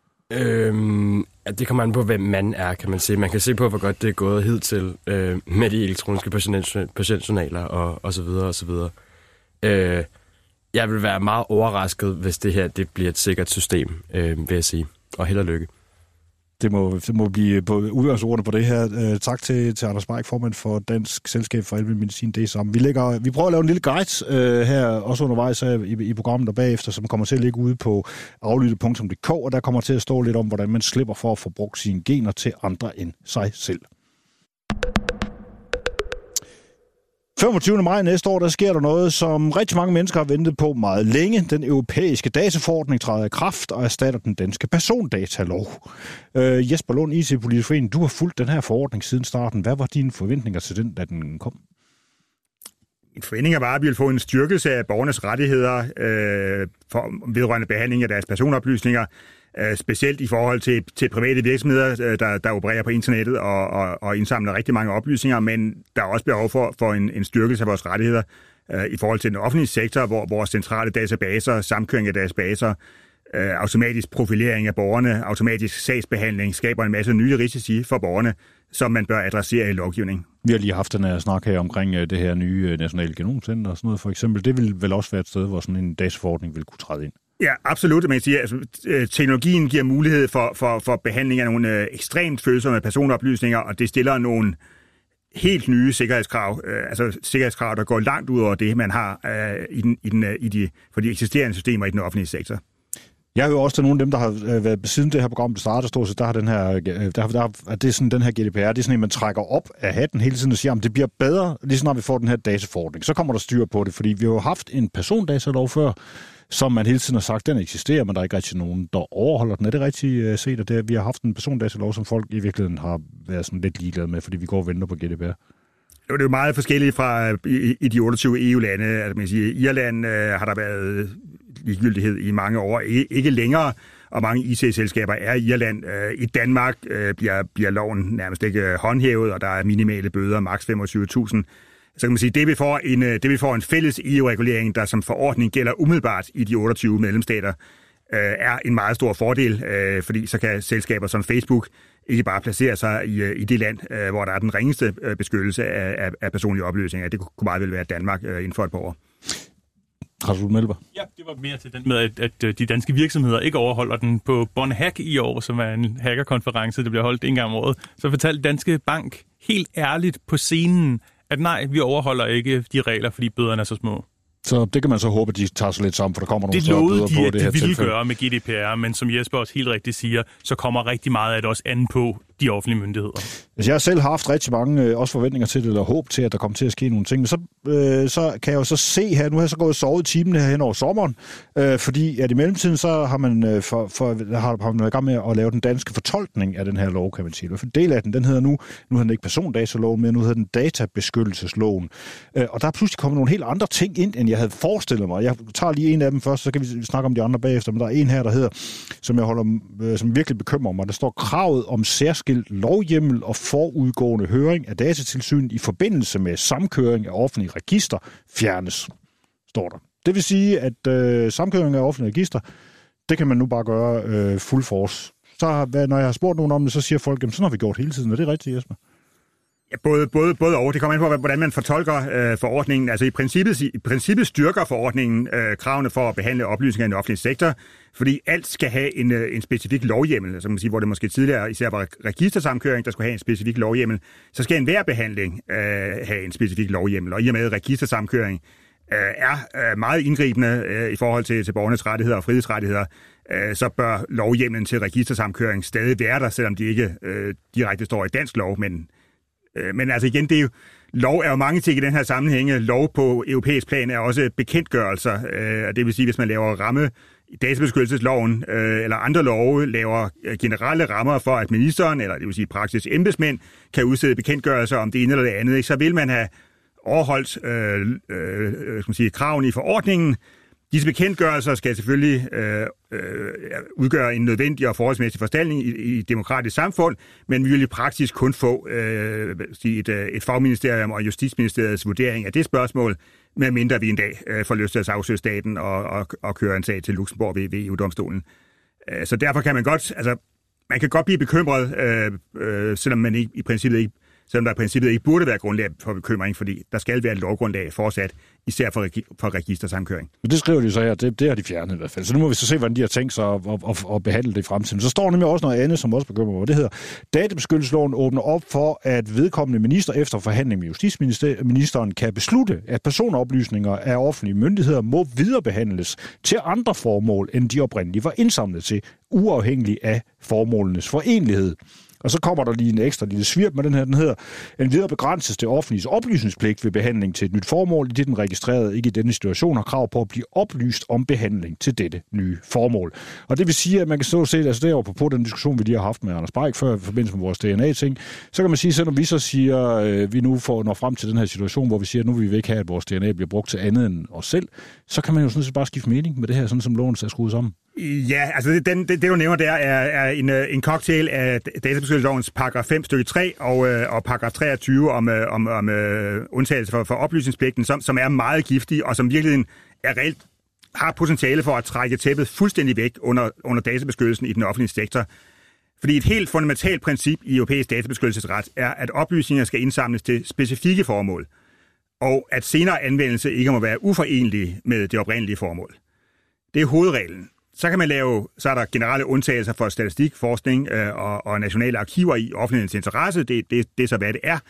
Øhm, det kommer an på, hvem man er, kan man sige. Man kan se på, hvor godt det er gået hidtil øh, med de elektroniske patientjournaler og, og så videre og så videre. Øh, Jeg vil være meget overrasket, hvis det her det bliver et sikkert system, øh, vil jeg sige. Og held og lykke. Det må, det må blive på udgangsordene på det her. Øh, tak til, til Anders Bak, formand for Dansk Selskab for Almen Medicin. Det er sammen. Vi, lægger, vi prøver at lave en lille guide øh, her, også undervejs her i, i programmet og bagefter, som kommer til at ligge ude på aflytte punktum d k, og der kommer til at stå lidt om, hvordan man slipper for at få brugt sine gener til andre end sig selv. femogtyvende maj næste år, der sker der noget, som rigtig mange mennesker har ventet på meget længe. Den europæiske dataforordning træder i kraft og erstatter den danske persondatalov. Øh, Jesper Lund, I T-Politisk Forening, du har fulgt den her forordning siden starten. Hvad var dine forventninger til den, da den kom? En forventning var, at vi ville få en styrkelse af borgernes rettigheder øh, for vedrørende behandling af deres personoplysninger, øh, specielt i forhold til, til private virksomheder, øh, der, der opererer på internettet og, og, og indsamler rigtig mange oplysninger, men der er også behov for, for en, en styrkelse af vores rettigheder øh, i forhold til den offentlige sektor, hvor vores centrale databaser, samkøring af databaser, øh, automatisk profilering af borgerne, automatisk sagsbehandling skaber en masse nye risici for borgerne, som man bør adressere i lovgivning. Vi har lige haft den her snak her omkring det her nye nationale genomcenter og sådan noget for eksempel. Det vil vel også være et sted, hvor sådan en dataforordning vil kunne træde ind. Ja, absolut. Man kan sige, altså, teknologien giver mulighed for, for, for behandling af nogle ekstremt følsomme personoplysninger, og det stiller nogle helt nye sikkerhedskrav, øh, altså sikkerhedskrav, der går langt ud over det, man har øh, i, den, i, den, i de, for de eksisterende systemer i den offentlige sektor. Jeg hører også til nogle af dem, der har været siden det her program blev startet, stort set, der har den her, der, der, det er sådan den her G D P R, det er sådan en, man trækker op af hatten hele tiden og siger, at det bliver bedre, lige snart vi får den her dataforordning. Så kommer der styr på det, fordi vi har jo haft en persondatalov før, som man hele tiden har sagt, den eksisterer, men der er ikke rigtig nogen, der overholder den. Er det rigtigt uh, set, at det, vi har haft en persondatalov, som folk i virkeligheden har været sådan lidt ligeglade med, fordi vi går og venter på G D P R? Jo, det er jo meget forskelligt fra i, i de otteogtyve E U-lande. Altså, man siger, i Irland øh, har der været ligegyldighed i mange år. Ikke, ikke længere, og mange I T-selskaber er i Irland. Øh, I Danmark øh, bliver, bliver loven nærmest ikke håndhævet, og der er minimale bøder, maks femogtyve tusind. Så kan man sige, det vi får en, det vi får en fælles E U-regulering, der som forordning gælder umiddelbart i de otteogtyve medlemsstater, øh, er en meget stor fordel, øh, fordi så kan selskaber som Facebook ikke bare placere sig i, i det land, øh, hvor der er den ringeste øh, beskyttelse af, af, af personlige oplysninger. Det kunne meget vel være Danmark øh, inden for et par år. Rasmus Melber. Ja, det var mere til den med, at, at de danske virksomheder ikke overholder den på Bonn Hack i år, som er en hackerkonference, der bliver holdt en gang om året. Så fortalte Danske Bank helt ærligt på scenen, at nej, vi overholder ikke de regler, fordi bøderne er så små. Så det kan man så håbe, at de tager sig lidt sammen, for der kommer nogle større bøder de, på det her tilfælde. Det lovede de, at de ville gøre med G D P R, men som Jesper også helt rigtigt siger, så kommer rigtig meget af det også an på de offentlige myndigheder. Altså, jeg har selv haft rigtig mange øh, også forventninger til det, eller håb til, at der kommer til at ske nogle ting. Men så, øh, så kan jeg jo så se her, nu har jeg så gået og sovet i timen her hen over sommeren, øh, fordi at i mellemtiden så har man, øh, for, for, har, har man været i gang med at lave den danske fortolkning af den her lov, kan man sige. For del af den, den hedder nu, nu hedder den ikke persondataloven, men nu hedder den databeskyttelsesloven. Øh, og der er pludselig kommet nogle helt andre ting ind, end jeg havde forestillet mig. Jeg tager lige en af dem først, så kan vi snakke om de andre bagefter, men der er en her, der hedder, som jeg holder, øh, som virkelig bekymrer mig. Der står kravet om særskilt lovhjemmel og forudgående høring af Datatilsynet i forbindelse med samkøring af offentlige register fjernes, står der. Det vil sige, at øh, samkøring af offentlige register, det kan man nu bare gøre øh, full force. Så når jeg har spurgt nogen om det, så siger folk, jamen sådan har vi gjort hele tiden. Er det rigtigt, Jesper? Ja, både, både, både og. Det kommer ind på, hvordan man fortolker øh, forordningen. Altså i princippet, i princippet styrker forordningen øh, kravene for at behandle oplysninger i den offentlige sektor, fordi alt skal have en, en specifik lovhjemmel, altså man siger, hvor det måske tidligere især var registersamkøring, der skulle have en specifik lovhjemmel, så skal enhver behandling øh, have en specifik lovhjemmel. Og i og med registersamkøring øh, er øh, meget indgribende øh, i forhold til, til borgernes rettigheder og frihedsrettigheder, øh, så bør lovhjemmelen til registersamkøring stadig være der, selvom de ikke øh, direkte står i dansk lov, men Men altså igen, det er jo, lov er jo mange ting i den her sammenhæng. Lov på europæisk plan er også bekendtgørelser. Øh, det vil sige, hvis man laver ramme i databeskyttelsesloven øh, eller andre love, laver generelle rammer for, at ministeren, eller det vil sige praktisk embedsmænd, kan udstede bekendtgørelser om det ene eller det andet, ikke? Så vil man have overholdt øh, øh, skal man sige, kravene i forordningen. Disse bekendtgørelser skal selvfølgelig øh, øh, udgøre en nødvendig og forholdsmæssig foranstaltning i, i et demokratisk samfund, men vi vil i praksis kun få øh, et, et fagministerium og Justitsministeriets vurdering af det spørgsmål, medmindre vi en dag øh, får lyst til at sagsøge staten og, og, og køre en sag til Luxembourg ved, ved E U-domstolen. Øh, så derfor kan man godt, altså man kan godt blive bekymret, øh, øh, selvom man ikke, i princippet ikke selvom der i princippet ikke burde være grundlag for bekymring, fordi der skal være et lovgrundlag fortsat, især for, regi- for registersamkøring. Men det skriver de så her, det, det har de fjernet i hvert fald. Så nu må vi så se, hvordan de har tænkt sig at, at, at, at behandle det i fremtiden. Så står nemlig også noget andet, som også bekymrer mig. Det hedder, databeskyttelsesloven åbner op for, at vedkommende minister efter forhandling med justitsministeren kan beslutte, at personoplysninger af offentlige myndigheder må viderebehandles til andre formål, end de oprindeligt var indsamlet til, uafhængigt af formålenes forenlighed. Og så kommer der lige en ekstra lille svirp med den her, den hedder, en videre begrænses til offentliges oplysningspligt ved behandling til et nyt formål, i det den registrerede ikke i denne situation har krav på at blive oplyst om behandling til dette nye formål. Og det vil sige, at man kan stå og se, altså deroppe på den diskussion, vi lige har haft med Anders Breik før i forbindelse med vores D N A-ting, så kan man sige, at når vi så siger, at vi nu får når frem til den her situation, hvor vi siger, at nu vil vi ikke have, at vores D N A bliver brugt til andet end os selv, så kan man jo sådan set bare skifte mening med det her, sådan som loven er skruet sammen. Ja, altså den, det, det du nævner der er, er en, en cocktail af databeskyttelseslovens paragraf fem stykke tre og, og paragraf treogtyve om, om, om uh, undtagelse for, for oplysningspligten, som, som er meget giftig og som virkelig er reelt har potentiale for at trække tæppet fuldstændig væk under, under databeskyttelsen i den offentlige sektor. Fordi et helt fundamentalt princip i europæisk databeskyttelsesret er, at oplysninger skal indsamles til specifikke formål, og at senere anvendelse ikke må være uforenelig med det oprindelige formål. Det er hovedreglen. Så kan man lave, så er der generelle undtagelser for statistik, forskning øh, og, og nationale arkiver i offentlighedens interesse. Det, det, det er så, hvad det er.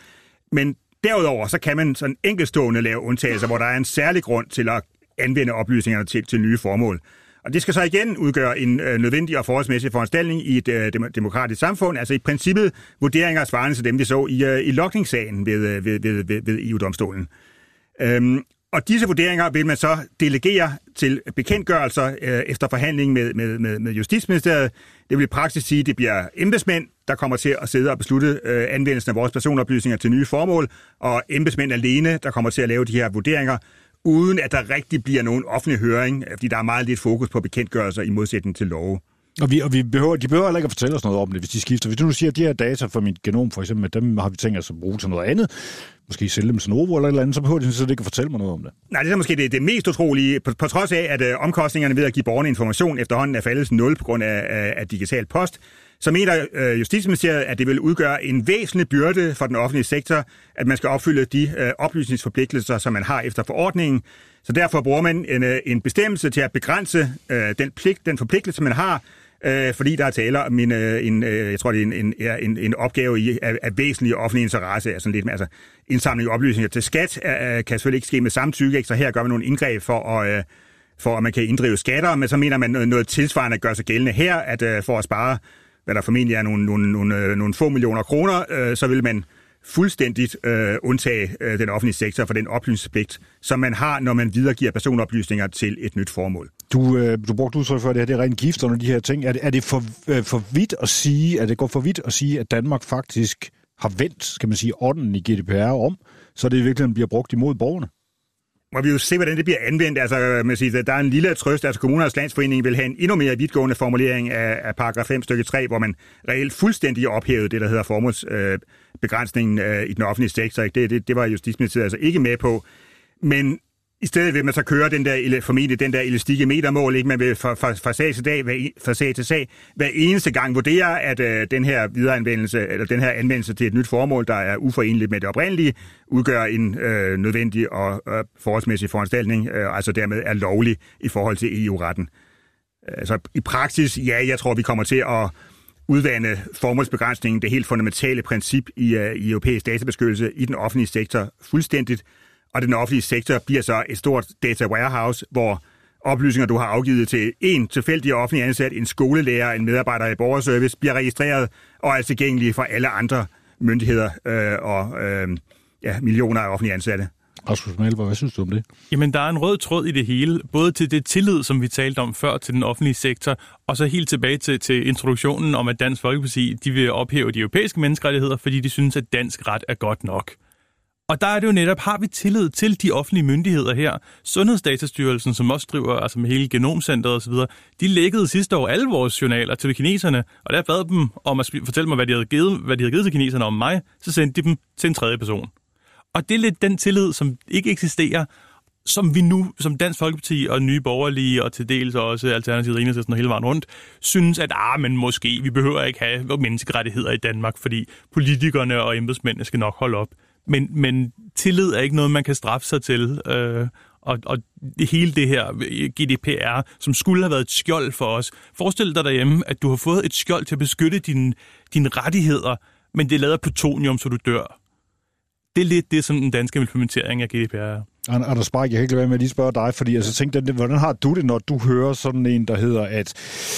Men derudover, så kan man sådan enkeltstående lave undtagelser, hvor der er en særlig grund til at anvende oplysningerne til, til nye formål. Og det skal så igen udgøre en øh, nødvendig og forholdsmæssig foranstaltning i et øh, demokratisk samfund, altså i princippet vurderinger svarende til dem, vi så i, øh, i logningssagen ved, ved, ved, ved, ved E U-domstolen. Øhm, og disse vurderinger vil man så delegere til bekendtgørelser øh, efter forhandling med, med, med, med Justitsministeriet. Det vil i praksis sige, at det bliver embedsmænd, der kommer til at sidde og beslutte øh, anvendelsen af vores personoplysninger til nye formål, og embedsmænd alene, der kommer til at lave de her vurderinger, uden at der rigtig bliver nogen offentlig høring, fordi der er meget lidt fokus på bekendtgørelser i modsætning til love. Og, vi, og vi behøver, de behøver heller ikke at fortælle os noget om det, hvis de skifter. Hvis du nu siger, at de her data fra mit genom, for eksempel, dem har vi tænkt os at bruge til noget andet, måske sælge dem til Novo eller et eller andet, så behøver de så ikke at fortælle mig noget om det. Nej, det er måske det, det mest utrolige, på, på trods af, at øh, omkostningerne ved at give borgerne information efterhånden er faldet til nul på grund af, af, af digital post, så mener øh, Justitsministeriet, at det vil udgøre en væsentlig byrde for den offentlige sektor, at man skal opfylde de øh, oplysningsforpligtelser, som man har efter forordningen. Så derfor bruger man en, en bestemmelse til at begrænse øh, den pligt, den forpligtelse, man har, øh, fordi der er tale om en, en, jeg tror, det er en, en, en, en opgave i, af, af væsentlig offentlig interesse, altså lidt med, altså indsamling af oplysninger til skat, øh, kan selvfølgelig ikke ske med samtykke, så her gør man nogle indgreb for at, øh, for at man kan inddrive skatter, men så mener man noget, noget tilsvarende at gøre sig gældende her, at øh, for at spare, hvad der formentlig er nogle, nogle, nogle, nogle få millioner kroner, øh, så vil man fuldstændigt øh, undtage øh, den offentlige sektor for den oplysningspligt, som man har, når man videregiver personoplysninger til et nyt formål. Du, øh, du brugte udtryk for, at det her det er rent gift under de her ting. Er det, er det for, øh, for vidt at sige, at det går for vidt at sige, at Danmark faktisk har vendt, skal man sige, ånden i G D P R om, så det i virkeligheden bliver brugt imod borgerne? Må vi jo se, hvordan det bliver anvendt. Altså, man siger, der er en lille trøst. Altså, Kommunernes Landsforening vil have en endnu mere vidtgående formulering af, af paragraf fem stykke tre, hvor man reelt fuldstændig ophævede det, der hedder formålsbegrænsningen øh, øh, i den offentlige sektor. Det, det, det var Justitsministeriet altså ikke med på. Men i stedet vil man så køre den der, formentlig den der elastikke metermål, ikke? Man vil fra, fra, fra, sag til dag, fra sag til sag hver eneste gang vurdere, at øh, den her videreanvendelse, eller den her anvendelse til et nyt formål, der er uforeneligt med det oprindelige, udgør en øh, nødvendig og øh, forholdsmæssig foranstaltning, øh, altså dermed er lovlig i forhold til E U-retten. Altså i praksis, ja, jeg tror, vi kommer til at udvande formålsbegrænsningen, det helt fundamentale princip i, uh, i europæisk databeskyttelse i den offentlige sektor fuldstændigt. Og den offentlige sektor bliver så et stort data warehouse, hvor oplysninger, du har afgivet til en tilfældig offentlig ansat, en skolelærer, en medarbejder i borgerservice, bliver registreret og er tilgængelige for alle andre myndigheder øh, og øh, ja, millioner af offentlige ansatte. Rasmus Malberg, hvad synes du om det? Jamen, der er en rød tråd i det hele, både til det tillid, som vi talte om før til den offentlige sektor, og så helt tilbage til, til introduktionen om, at Dansk Folkeparti de vil ophæve de europæiske menneskerettigheder, fordi de synes, at dansk ret er godt nok. Og der er det jo netop, har vi tillid til de offentlige myndigheder her. Sundhedsdatastyrelsen, som også driver altså med hele genomcentret osv., de lækkede sidste år alle vores journaler til kineserne, og der bad dem om at fortælle mig, hvad de havde givet, hvad de havde givet til kineserne om mig, så sendte de dem til en tredje person. Og det er lidt den tillid, som ikke eksisterer, som vi nu, som Dansk Folkeparti og Nye Borgerlige, og til dels også Alternativet, Enhedslisten og hele vejen rundt, synes, at ah, men måske, vi behøver ikke have menneskerettigheder i Danmark, fordi politikerne og embedsmændene skal nok holde op. Men, men tillid er ikke noget, man kan straffe sig til. Øh, og, og hele det her G D P R, som skulle have været et skjold for os. Forestil dig derhjemme, at du har fået et skjold til at beskytte dine, dine rettigheder, men det er lavet af plutonium, så du dør. Det er lidt det, som den danske implementering af G D P R er. Anders Bak, jeg kan ikke lade være med at lige spørge dig, fordi altså, tænk, hvordan har du det, når du hører sådan en, der hedder, at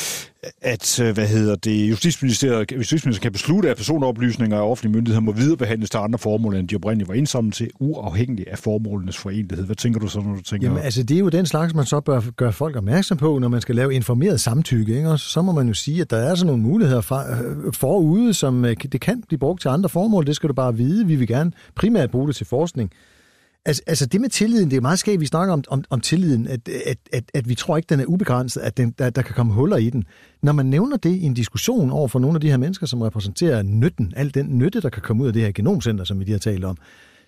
at, hvad hedder det, Justitsministeriet, Justitsministeriet kan beslutte, at personoplysninger af offentlige myndigheder må viderebehandles til andre formål, end de oprindeligt var indsamlet til, uafhængigt af formålenes forenlighed. Hvad tænker du så, når du tænker? Jamen, altså, det er jo den slags, man så bør gøre folk opmærksom på, når man skal lave informeret samtykke, ikke? Og så må man jo sige, at der er sådan nogle muligheder for, forude, som det kan blive brugt til andre formål. Det skal du bare vide. Vi vil gerne primært bruge det til forskning. Altså, altså det med tilliden, det er meget skægt, vi snakker om, om, om tilliden, at, at, at, at vi tror ikke, den er ubegrænset, at den, der, der kan komme huller i den. Når man nævner det i en diskussion over for nogle af de her mennesker, som repræsenterer nytten, al den nytte, der kan komme ud af det her genomcenter, som vi lige har talt om,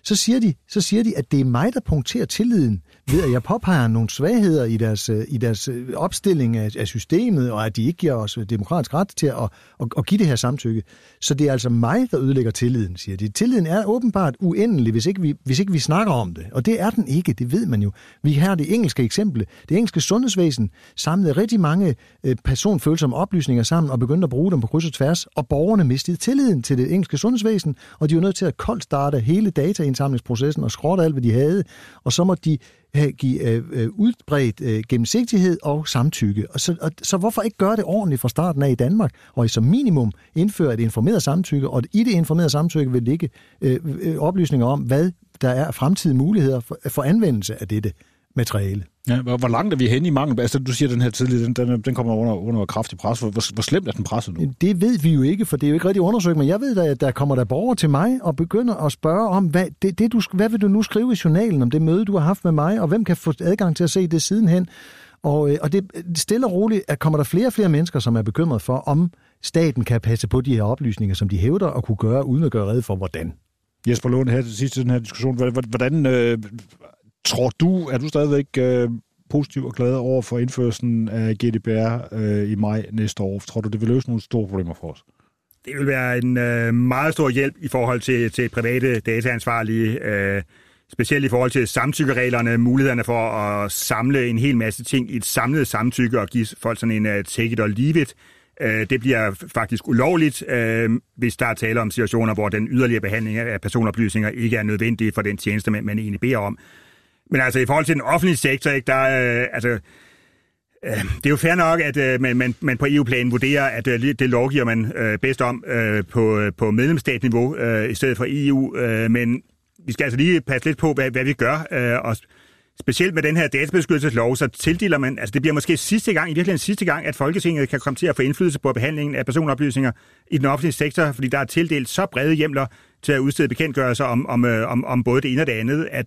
så siger de, så siger de, at det er mig, der punkterer tilliden ved, at jeg påpeger nogle svagheder i deres, i deres opstilling af, af systemet, og at de ikke giver os demokratisk ret til at, at, at give det her samtykke. Så det er altså mig, der ødelægger tilliden, siger de. Tilliden er åbenbart uendelig, hvis ikke vi, hvis ikke vi snakker om det. Og det er den ikke, det ved man jo. Vi har det engelske eksempel. Det engelske sundhedsvæsen samlede rigtig mange øh, personfølsomme oplysninger sammen og begyndte at bruge dem på kryds og tværs, og borgerne mistede tilliden til det engelske sundhedsvæsen, og de var nødt til at koldstarte hele dataindsamlingsprocessen og skrotte alt, hvad de havde, og så måtte de have, give øh, udbredt øh, gennemsigtighed og samtykke. Og så, og, så hvorfor ikke gøre det ordentligt fra starten af i Danmark, og som minimum indføre et informeret samtykke, og i det informerede samtykke vil ligge øh, øh, oplysninger om, hvad der er fremtidige muligheder for, for anvendelse af dette materiale. Ja, hvor langt er vi henne i mangel? Altså, du siger, den her tidligere, den, den, den kommer under, under kraftig pres. Hvor, hvor slemt er den presset nu? Det ved vi jo ikke, for det er jo ikke rigtig undersøgt, men jeg ved da, at der kommer der borgere til mig og begynder at spørge om, hvad, det, det, du, hvad vil du nu skrive i journalen om det møde, du har haft med mig, og hvem kan få adgang til at se det sidenhen? Og, og det stille og roligt, at kommer der flere og flere mennesker, som er bekymret for, om staten kan passe på de her oplysninger, som de hævder at kunne gøre, uden at gøre rede for, hvordan. Jesper Lund, her til sidst i den her diskussion, hvordan øh, tror du, er du stadigvæk øh, positiv og glad over for indførelsen af G D P R øh, i maj næste år? Tror du, det vil løse nogle store problemer for os? Det vil være en øh, meget stor hjælp i forhold til, til private dataansvarlige, øh, specielt i forhold til samtykkereglerne, mulighederne for at samle en hel masse ting i et samlet samtykke og give folk sådan en uh, take it or leave it. Uh, det bliver faktisk ulovligt, uh, hvis der er tale om situationer, hvor den yderligere behandling af personoplysninger ikke er nødvendig for den tjeneste, man egentlig beder om. Men altså i forhold til den offentlige sektor, ikke, der uh, altså uh, det er jo fair nok, at uh, man, man, man på E U-planen vurderer, at uh, det lovgiver man uh, bedst om uh, på, på medlemsstatsniveau uh, i stedet for E U, uh, men vi skal altså lige passe lidt på, hvad, hvad vi gør, uh, og specielt med den her databeskyttelseslov, så tildeler man, altså det bliver måske sidste gang, i virkeligheden sidste gang, at Folketinget kan komme til at få indflydelse på behandlingen af personoplysninger i den offentlige sektor, fordi der er tildelt så brede hjemler til at udstede bekendtgørelser om, om, om, om både det ene og det andet, at,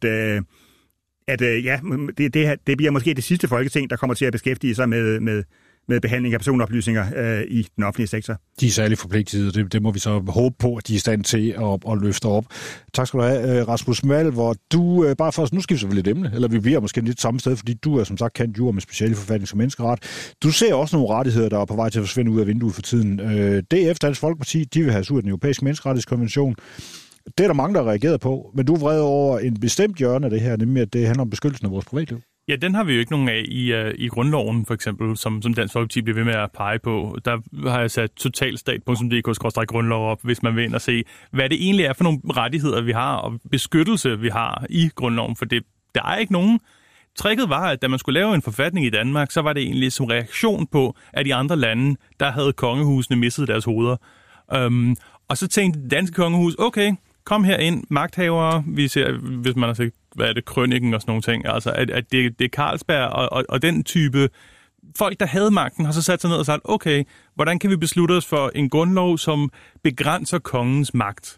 at ja, det, det, det bliver måske det sidste Folketing, der kommer til at beskæftige sig med, med, med behandling af personoplysninger øh, i den offentlige sektor. De er særligt forpligtede, det, det må vi så håbe på, at de er i stand til at, at løfte op. Tak skal du have, Rasmus Malm, hvor du, øh, bare først, nu skal vi så lidt emne, eller vi bliver måske lidt samme sted, fordi du er som sagt kendt jura med speciale forfatning som menneskeret. Du ser også nogle rettigheder, der er på vej til at forsvinde ud af vinduet for tiden. Øh, D F, Dansk Folkeparti, de vil have os ud af den europæiske menneskerettighedskonvention. Det er der mange, der har reageret på, men du er vred over en bestemt hjørne af det her, nemlig at det handler om beskyttelsen af vores privatliv. Ja, den har vi jo ikke nogen af i, uh, i grundloven, for eksempel, som, som Dansk Folkeparti bliver ved med at pege på. Der har jeg sat totalstat punktum d k skråstreg grundlov op, hvis man vil ind og se, hvad det egentlig er for nogle rettigheder, vi har, og beskyttelse, vi har i grundloven. For det, der er ikke nogen. Tricket var, at da man skulle lave en forfatning i Danmark, så var det egentlig som reaktion på, at i andre lande, der havde kongehusene mistet deres hoveder. Um, og så tænkte det danske kongehus, okay, kom her ind, magthavere, vi ser, hvis man har set, hvad er det, krøniken og sådan nogle ting, altså at, at det, det er Carlsberg og, og, og den type folk, der havde magten, har så sat sig ned og sagt, okay, hvordan kan vi beslutte os for en grundlov, som begrænser kongens magt?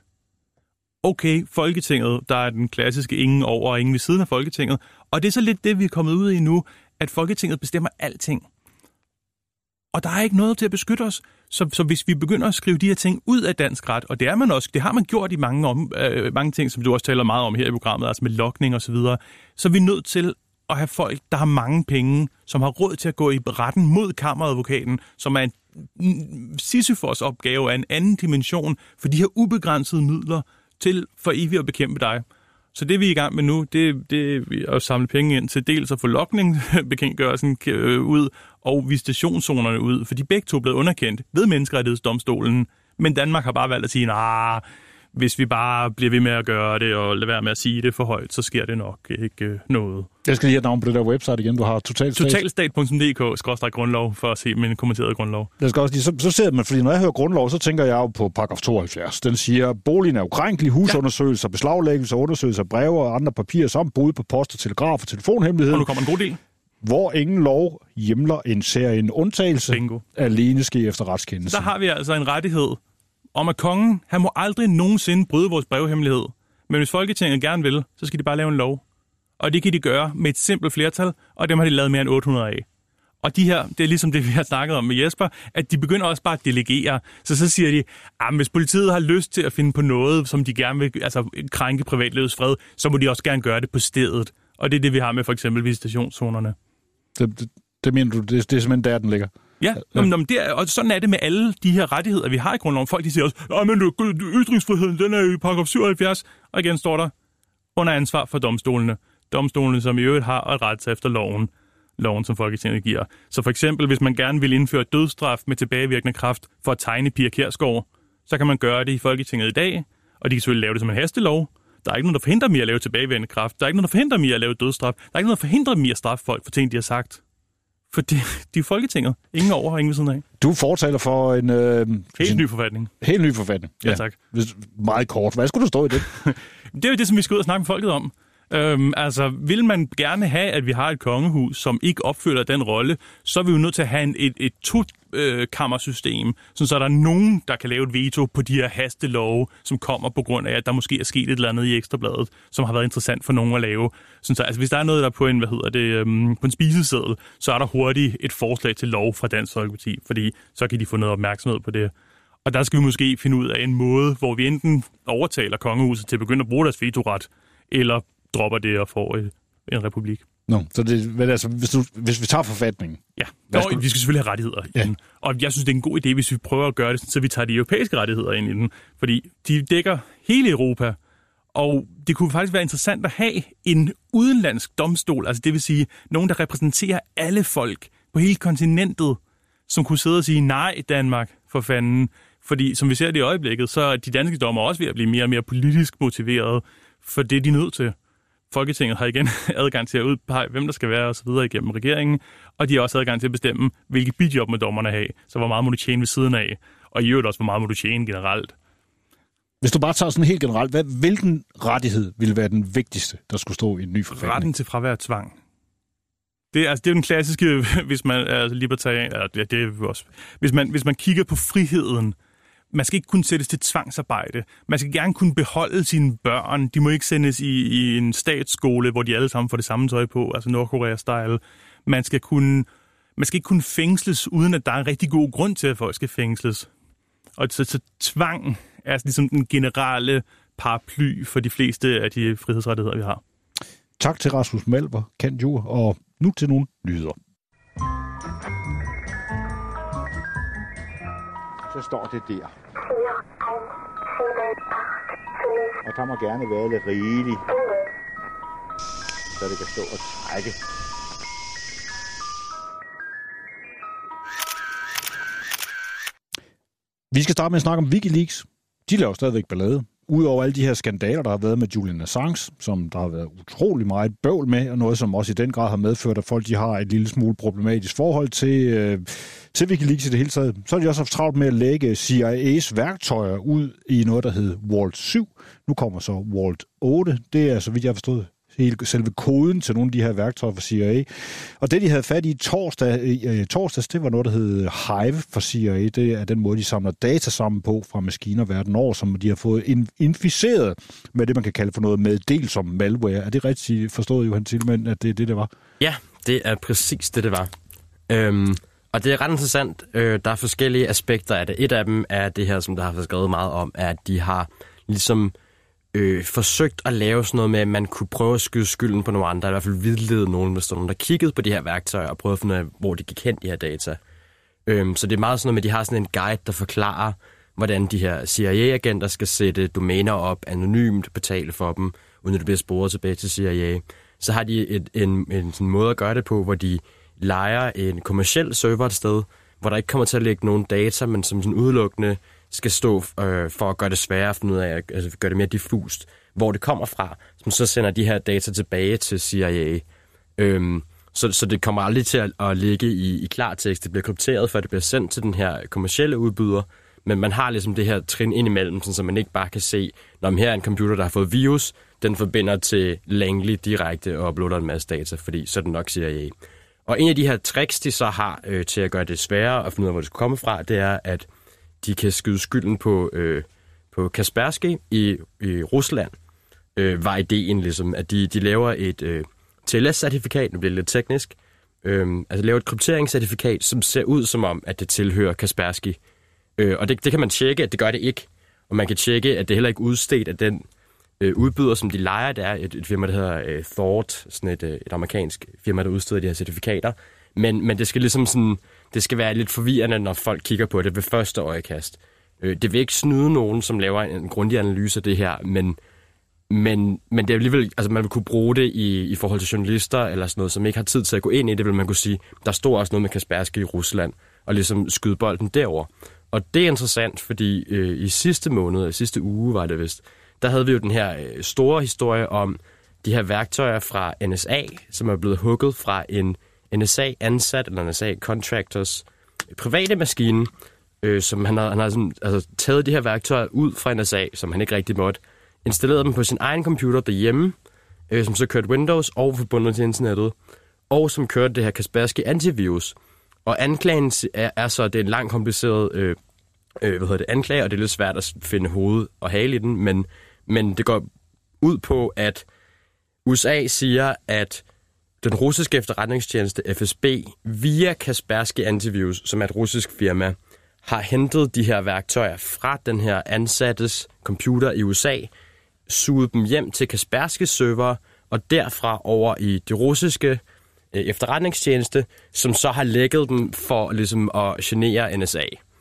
Okay, Folketinget, der er den klassiske ingen over og ingen ved siden af Folketinget, og det er så lidt det, vi er kommet ud i nu, at Folketinget bestemmer alting. Og der er ikke noget til at beskytte os. Så, så hvis vi begynder at skrive de her ting ud af dansk ret, og det er man også, det har man gjort i mange, om, øh, mange ting, som du også taler meget om her i programmet, altså med logning og så videre, så er vi nødt til at have folk, der har mange penge, som har råd til at gå i retten mod kammeradvokaten, som er en Sisyfos opgave af en anden dimension, for de har ubegrænsede midler til for evigt at bekæmpe dig. Så det, vi er i gang med nu, det, det er at samle penge ind til dels at få logningbekendtgørelsen ud og visitationszonerne ud, for de begge to er blevet underkendt ved Menneskerettighedsdomstolen, men Danmark har bare valgt at sige, nej, hvis vi bare bliver ved med at gøre det og lade være med at sige det for højt, så sker det nok ikke noget. Jeg skal lige have navn på det der website igen, du har totalstat. totalstat punktum d k skråstreg grundlov for at se min kommenterede grundlov. Jeg skal også lige, så, så ser man, fordi når jeg hører grundlov, så tænker jeg jo på paragraf tooghalvfjerds. Den siger, boligen er ukrænkelig, husundersøgelser, beslaglæggelse, undersøgelser af breve og andre papirer, samt brud på post og telegraf og telefonhemmelighed. Og nu kommer en god del. Hvor ingen lov hjemler en serie en undtagelse, Bingo. Alene ske efter retskendelse. Der har vi altså en rettighed om, at kongen, han må aldrig nogensinde bryde vores brevhemmelighed. Men hvis Folketinget gerne vil, så skal de bare lave en lov. Og det kan de gøre med et simpelt flertal, og dem har de lavet mere end otte hundrede af. Og de her, det er ligesom det, vi har snakket om med Jesper, at de begynder også bare at delegere. Så så siger de, at hvis politiet har lyst til at finde på noget, som de gerne vil altså, krænke privatlivets fred, så må de også gerne gøre det på stedet. Og det er det, vi har med for eksempel visitationszonerne. Det, det, det mener du, det, det er simpelthen der, den ligger? Ja, ja. Jamen, det er, og sådan er det med alle de her rettigheder, vi har i grundloven. Folk de siger også, at ytringsfriheden den er i paragraf syvoghalvfjerds, og igen står der under ansvar for domstolene. Domstolene, som i øvrigt har at rette efter loven. Loven, som Folketinget giver. Så for eksempel, hvis man gerne vil indføre dødsstraf med tilbagevirkende kraft for at tegne Pia Kjærsgaard, så kan man gøre det i Folketinget i dag, og de kan selvfølgelig lave det som en hastelov. Der er ikke nogen, der forhindrer dem i at lave tilbagevirkende kraft. Der er ikke nogen, der forhindrer dem i at lave dødsstraf. Der er ikke nogen, der forhindrer dem i at straffe folk for ting, de har sagt. For det, de er Folketinget. Ingen over og ingen ved siden af. Du fortaler for en... Øh, helt ny forfatning. Helt ny forfatning. Ja, ja tak. Meget kort. Hvad skulle der stå i det? Det er jo det, som vi skal ud og snakke med folket om. Øhm, altså, vil man gerne have, at vi har et kongehus, som ikke opfylder den rolle, så er vi jo nødt til at have en, et, et to-kammersystem, så er der nogen, der kan lave et veto på de her hastelove, som kommer på grund af, at der måske er sket et eller andet i Ekstrabladet, som har været interessant for nogen at lave. Så, altså, hvis der er noget, der er på en, hvad hedder det, øhm, på en spiseseddel, så er der hurtigt et forslag til lov fra Dansk Folkeparti, fordi så kan de få noget opmærksomhed på det. Og der skal vi måske finde ud af en måde, hvor vi enten overtaler kongehuset til at begynde at bruge deres vetoret, eller dropper det og får et, en republik. Nå, så det, altså, hvis, du, hvis vi tager forfatningen... Ja, Nå, vi skal selvfølgelig have rettigheder ja. i den. Og jeg synes, det er en god idé, hvis vi prøver at gøre det, så vi tager de europæiske rettigheder ind i den. Fordi de dækker hele Europa, og det kunne faktisk være interessant at have en udenlandsk domstol, altså det vil sige nogen, der repræsenterer alle folk på hele kontinentet, som kunne sidde og sige nej Danmark for fanden. Fordi som vi ser det i øjeblikket, så er de danske dommer også ved at blive mere og mere politisk motiveret, for det er de nødt til. Folketinget har igen adgang til at udpege, hvem der skal være osv. igennem regeringen, og de har også adgang til at bestemme, hvilke bidjob må dommerne have, så hvor meget må du tjene ved siden af, og i øvrigt også, hvor meget må du tjene generelt. Hvis du bare tager sådan helt generelt, hvad, hvilken rettighed ville være den vigtigste, der skulle stå i en ny forfatning? Retten til fravær af tvang. Det er, altså, det er jo den klassiske, hvis man er libertarian, eller det, det er også, hvis man, hvis man kigger på friheden. Man skal ikke kunne sættes til tvangsarbejde. Man skal gerne kunne beholde sine børn. De må ikke sendes i, i en statsskole, hvor de alle sammen får det samme tøj på, altså Nordkorea-style. Man skal, kunne, man skal ikke kunne fængsles, uden at der er en rigtig god grund til, at folk skal fængsles. Og så, så tvang er ligesom den generelle paraply for de fleste af de frihedsrettigheder, vi har. Tak til Rasmus Malver, kendt jur, og nu til nogle nyheder. Så står det der. Og der må gerne være lidt rigeligt, så det kan stå og trække. Vi skal starte med at snakke om WikiLeaks. De laver stadigvæk ballade. Udover alle de her skandaler, der har været med Julian Assange, som der har været utrolig meget bøvl med, og noget, som også i den grad har medført, at folk de har et lille smule problematisk forhold til, øh, til WikiLeaks i det hele taget. Så har de også haft travlt med at lægge C I A's værktøjer ud i noget, der hedder Vault syv. Nu kommer så Vault otte. Det er, så vidt jeg har forstået, hele selve koden til nogle af de her værktøjer for C I A. Og det, de havde fat i torsdag, øh, torsdags, det var noget, der hed Hive for C I A. Det er den måde, de samler data sammen på fra maskiner verden over, som de har fået inficeret med det, man kan kalde for noget meddelsom malware. Er det rigtigt forstået, Johan Thielmann, at det er det, det var? Ja, det er præcis det, det var. Øhm, og det er ret interessant. Øh, der er forskellige aspekter af det. Et af dem er det her, som der har været skrevet meget om, er, at de har ligesom Øh, forsøgt at lave sådan noget med, at man kunne prøve at skyde skylden på nogle andre, i hvert fald vidlede nogen, hvis der nogen, der kiggede på de her værktøjer og prøvede at finde ud af, hvor de gik hen, de her data. Øhm, så det er meget sådan noget med, at de har sådan en guide, der forklarer, hvordan de her C I A-agenter skal sætte domæner op anonymt, betale for dem, uden at det bliver sporet tilbage til C I A. Så har de et, en, en sådan måde at gøre det på, hvor de lejer en kommerciel server et sted, hvor der ikke kommer til at lægge nogen data, men som sådan udelukkende skal stå øh, for at gøre det sværere at finde ud af, altså gøre det mere diffust, hvor det kommer fra, som så sender de her data tilbage til C I A. Øhm, så, så det kommer aldrig til at, at ligge i, i klartekst. Det bliver krypteret, før det bliver sendt til den her kommercielle udbyder, men man har ligesom det her trin indimellem, så man ikke bare kan se, når her er en computer, der har fået virus, den forbinder til Langley direkte og uploader en masse data, fordi så er det nok C I A. Og en af de her tricks, de så har øh, til at gøre det sværere at finde ud af, hvor det skal komme fra, det er, at de kan skyde skylden på, øh, på Kaspersky i, i Rusland, øh, var ideen ligesom, at de, de laver et øh, T L S-certifikat, nu bliver det lidt teknisk, Øhm, altså lave et krypteringscertifikat, som ser ud som om, at det tilhører Kaspersky. Øh, og det, det kan man tjekke, at det gør det ikke. Og man kan tjekke, at det heller ikke er udstedt af den øh, udbyder, som de lejer. Det er et, et firma, der hedder øh, Thought, sådan et, øh, et amerikansk firma, der udsteder de her certifikater. Men, men det skal ligesom sådan, det skal være lidt forvirrende, når folk kigger på det ved første øjekast. Øh, det vil ikke snyde nogen, som laver en, en grundig analyse af det her, men Men, men det er alligevel, altså man vil kunne bruge det i, i forhold til journalister eller sådan noget, som ikke har tid til at gå ind i det, vil man kunne sige, der står også noget med Kaspersky i Rusland, og ligesom skyde bolden derover. Og det er interessant, fordi øh, i sidste måned, i sidste uge var det vist, der havde vi jo den her øh, store historie om de her værktøjer fra N S A, som er blevet hugget fra en N S A-ansat, eller N S A-contractors private maskine, øh, som han har, han har sådan, altså, taget de her værktøjer ud fra N S A, som han ikke rigtig måtte, installerede dem på sin egen computer derhjemme, øh, som så kørte Windows og forbundet til internettet, og som kørte det her Kaspersky antivirus. Og anklagen er, er så, at det er en lang kompliceret øh, øh, hvad hedder det, anklage, og det er lidt svært at finde hoved og hale i den, men, men det går ud på, at U S A siger, at den russiske efterretningstjeneste F S B via Kaspersky Antivirus, som er et russisk firma, har hentet de her værktøjer fra den her ansattes computer i U S A, suget dem hjem til Kasperskys server, og derfra over i det russiske øh, efterretningstjeneste, som så har lækket dem for ligesom at genere N S A.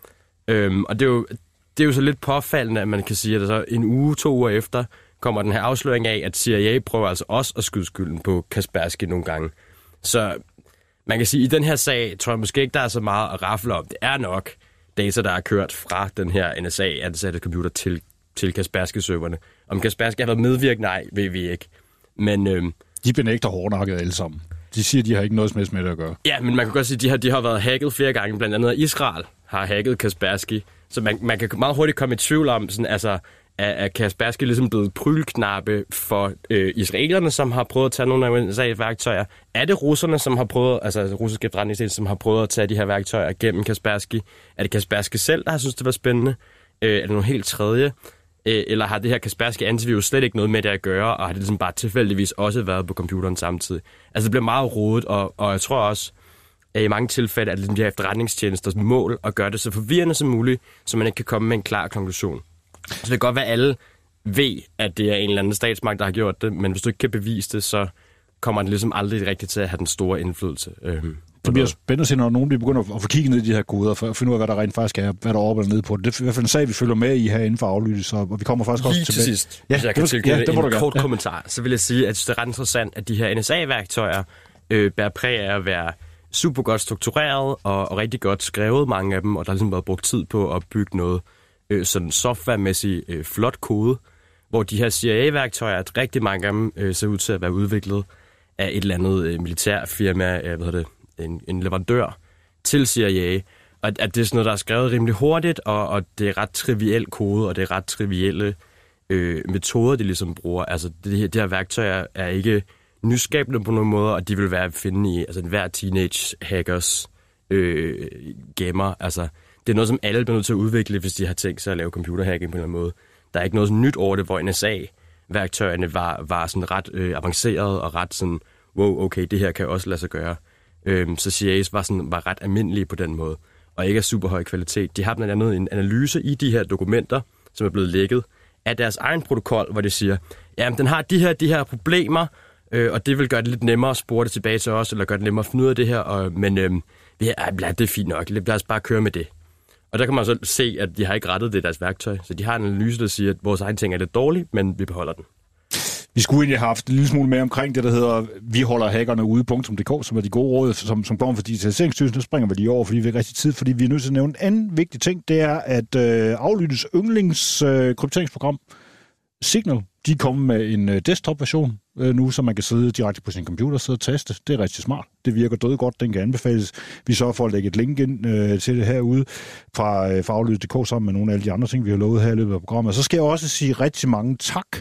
Øhm, og det er, jo, det er jo så lidt påfaldende, at man kan sige, at så en uge, to uger efter, kommer den her afsløring af, at C I A prøver altså også at skyde skylden på Kaspersky nogle gange. Så man kan sige, at i den her sag, tror jeg måske ikke, der er så meget at rafle om. Det er nok data, der er kørt fra den her N S A-ansatte computer til, til Kaspersky-serverne. Om Kaspersky har været medvirkende, nej, ved vi ikke. Men øhm, de benægter hårdnakket alle sammen. De siger, de har ikke noget som helst med det at gøre. Ja, men man kan godt sige, at de har, de har været hacket flere gange. Blandt andet Israel har hacket Kaspersky. Så man, man kan meget hurtigt komme i tvivl om, sådan, altså, er, er Kaspersky ligesom blevet prylknappe for øh, israelerne, som har prøvet at tage nogle af N S A-værktøjer? Er det russerne, som har prøvet, altså russiske efterretningstjeneste, som har prøvet at tage de her værktøjer gennem Kaspersky? Er det Kaspersky selv, der har synes det var spændende? Øh, er det noget helt tredje? Øh, eller har det her Kaspersky antivirus slet ikke noget med det at gøre, og har det ligesom bare tilfældigvis også været på computeren samtidig? Altså det bliver meget rodet, og, og jeg tror også, at i mange tilfælde er det de her efterretningstjenesters mål at gøre det så forvirrende som muligt, så man ikke kan komme med en klar konklusion. Så det kan godt være, at alle ved, at det er en eller anden statsmagt, der har gjort det, men hvis du ikke kan bevise det, så kommer det ligesom aldrig rigtigt til at have den store indflydelse. Øhm, det bliver spændende at se, når nogen begynder at få kigget ned i de her koder, for at finde ud af, hvad der rent faktisk er, hvad der er oppe eller nede på det. Det er i hvert fald en sag, vi følger med i her inden for aflyttelse, og vi kommer faktisk lige også til tilbage. sidst, ja, hvis jeg kan tilknytte ja, en kort ja. kommentar, så vil jeg sige, at det er ret interessant, at de her N S A-værktøjer øh, bærer præg af at være super godt struktureret og, og rigtig godt skrevet, mange af dem, og der har ligesom været brugt tid på at bygge noget øh, sådan softwaremæssigt øh, flot kode, hvor de her C I A-værktøjer, at rigtig mange af dem øh, ser ud til at være udviklet af et eller andet øh, militærfirma, øh, hvad hedder det, en, en leverandør til C I A, og at det er sådan noget, der er skrevet rimelig hurtigt, og, og det er ret triviel kode, og det er ret trivielle øh, metoder, de ligesom bruger. Altså, det her, det her værktøjer er ikke nyskabende på nogen måde, og de vil være at finde i altså, hver teenage hackers øh, gamer. Altså, det er noget, som alle bliver nødt til at udvikle, hvis de har tænkt sig at lave computerhacking på en eller anden måde. Der er ikke noget nyt over det, hvor N S A-værktøjerne var, var sådan ret øh, avanceret og ret sådan, wow, okay, det her kan også lade sig gøre. Øhm, så C I A's var, sådan, var ret almindelige på den måde, og ikke af super høj kvalitet. De har blandt andet en analyse i de her dokumenter, som er blevet lækket, af deres egen protokol, hvor de siger, jamen, den har de her, de her problemer, øh, og det vil gøre det lidt nemmere at spore det tilbage til os, eller gøre det nemmere at finde ud af det her, og, men øh, ja, det er fint nok, lad os bare køre med det. Og der kan man så se, at de har ikke rettet det deres værktøj, så de har en analyse, der siger, at vores egen ting er lidt dårlig, men vi beholder den. Vi skulle egentlig have haft en lille smule mere omkring det, der hedder vi holder hackerne ude punktum d k, som er de gode råd, som, som kommer fra Digitaliseringsstyrelsen. Nu springer vi lige over, fordi vi ikke rigtig tid, fordi vi er nødt til at nævne en anden vigtig ting. Det er, at øh, aflyttes yndlings øh, krypteringsprogram Signal, de er kommet med en øh, desktop-version øh, nu, så man kan sidde direkte på sin computer og sidde og teste. Det er rigtig smart. Det virker død godt. Den kan anbefales. Vi sørger for at lægge et link ind øh, til det herude fra, øh, fra aflyttes punktum d k sammen med nogle af alle de andre ting, vi har lovet her i løbet af programmet. Så skal jeg også sige rigtig mange tak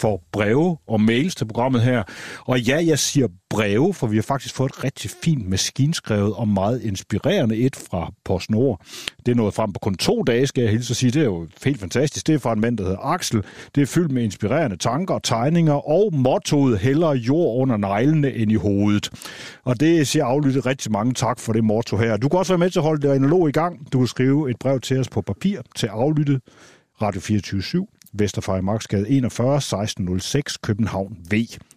for breve og mails til programmet her. Og ja, jeg siger breve, for vi har faktisk fået et rigtig fint maskinskrevet og meget inspirerende et fra PostNord. Det er nået frem på kun to dage, skal jeg hilse at sige. Det er jo helt fantastisk. Det er fra en mand, der hedder Axel. Det er fyldt med inspirerende tanker og tegninger, og mottoet hellere jord under neglene end i hovedet. Og det siger aflyttet rigtig mange tak for det motto her. Du kan også være med til at holde det analog i gang. Du kan skrive et brev til os på papir til aflyttet Radio fireogtyve syv, Vesterfejmarksgade enogfyrre seksten nul seks, København V.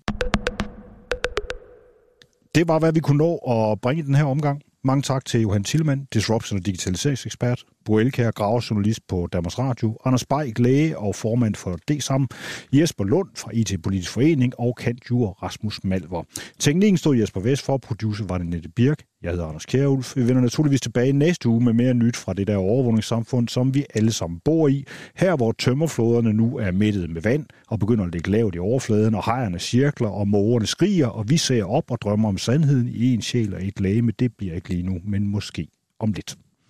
Det var, hvad vi kunne nå at bringe i den her omgang. Mange tak til Johan Tillmann, disruption- og digitaliseringsekspert, Bo Elkjær, gravejournalist på Danmarks Radio, Anders Beik, læge og formand for D S A M, Jesper Lund fra I T-Politisk Forening og kantjur Rasmus Malver. Teknikken stod Jesper Vest for, producer var det Nette Birk. Jeg hedder Anders Kjærulf. Vi vender naturligvis tilbage næste uge med mere nyt fra det der overvågningssamfund, som vi alle sammen bor i. Her, hvor tømmerfloderne nu er mættet med vand og begynder at ligge lavt i overfladen, og hajerne cirkler, og mågerne skriger, og vi ser op og drømmer om sandheden i en sjæl og et legeme. Det bliver ikke lige nu, men måske om lidt.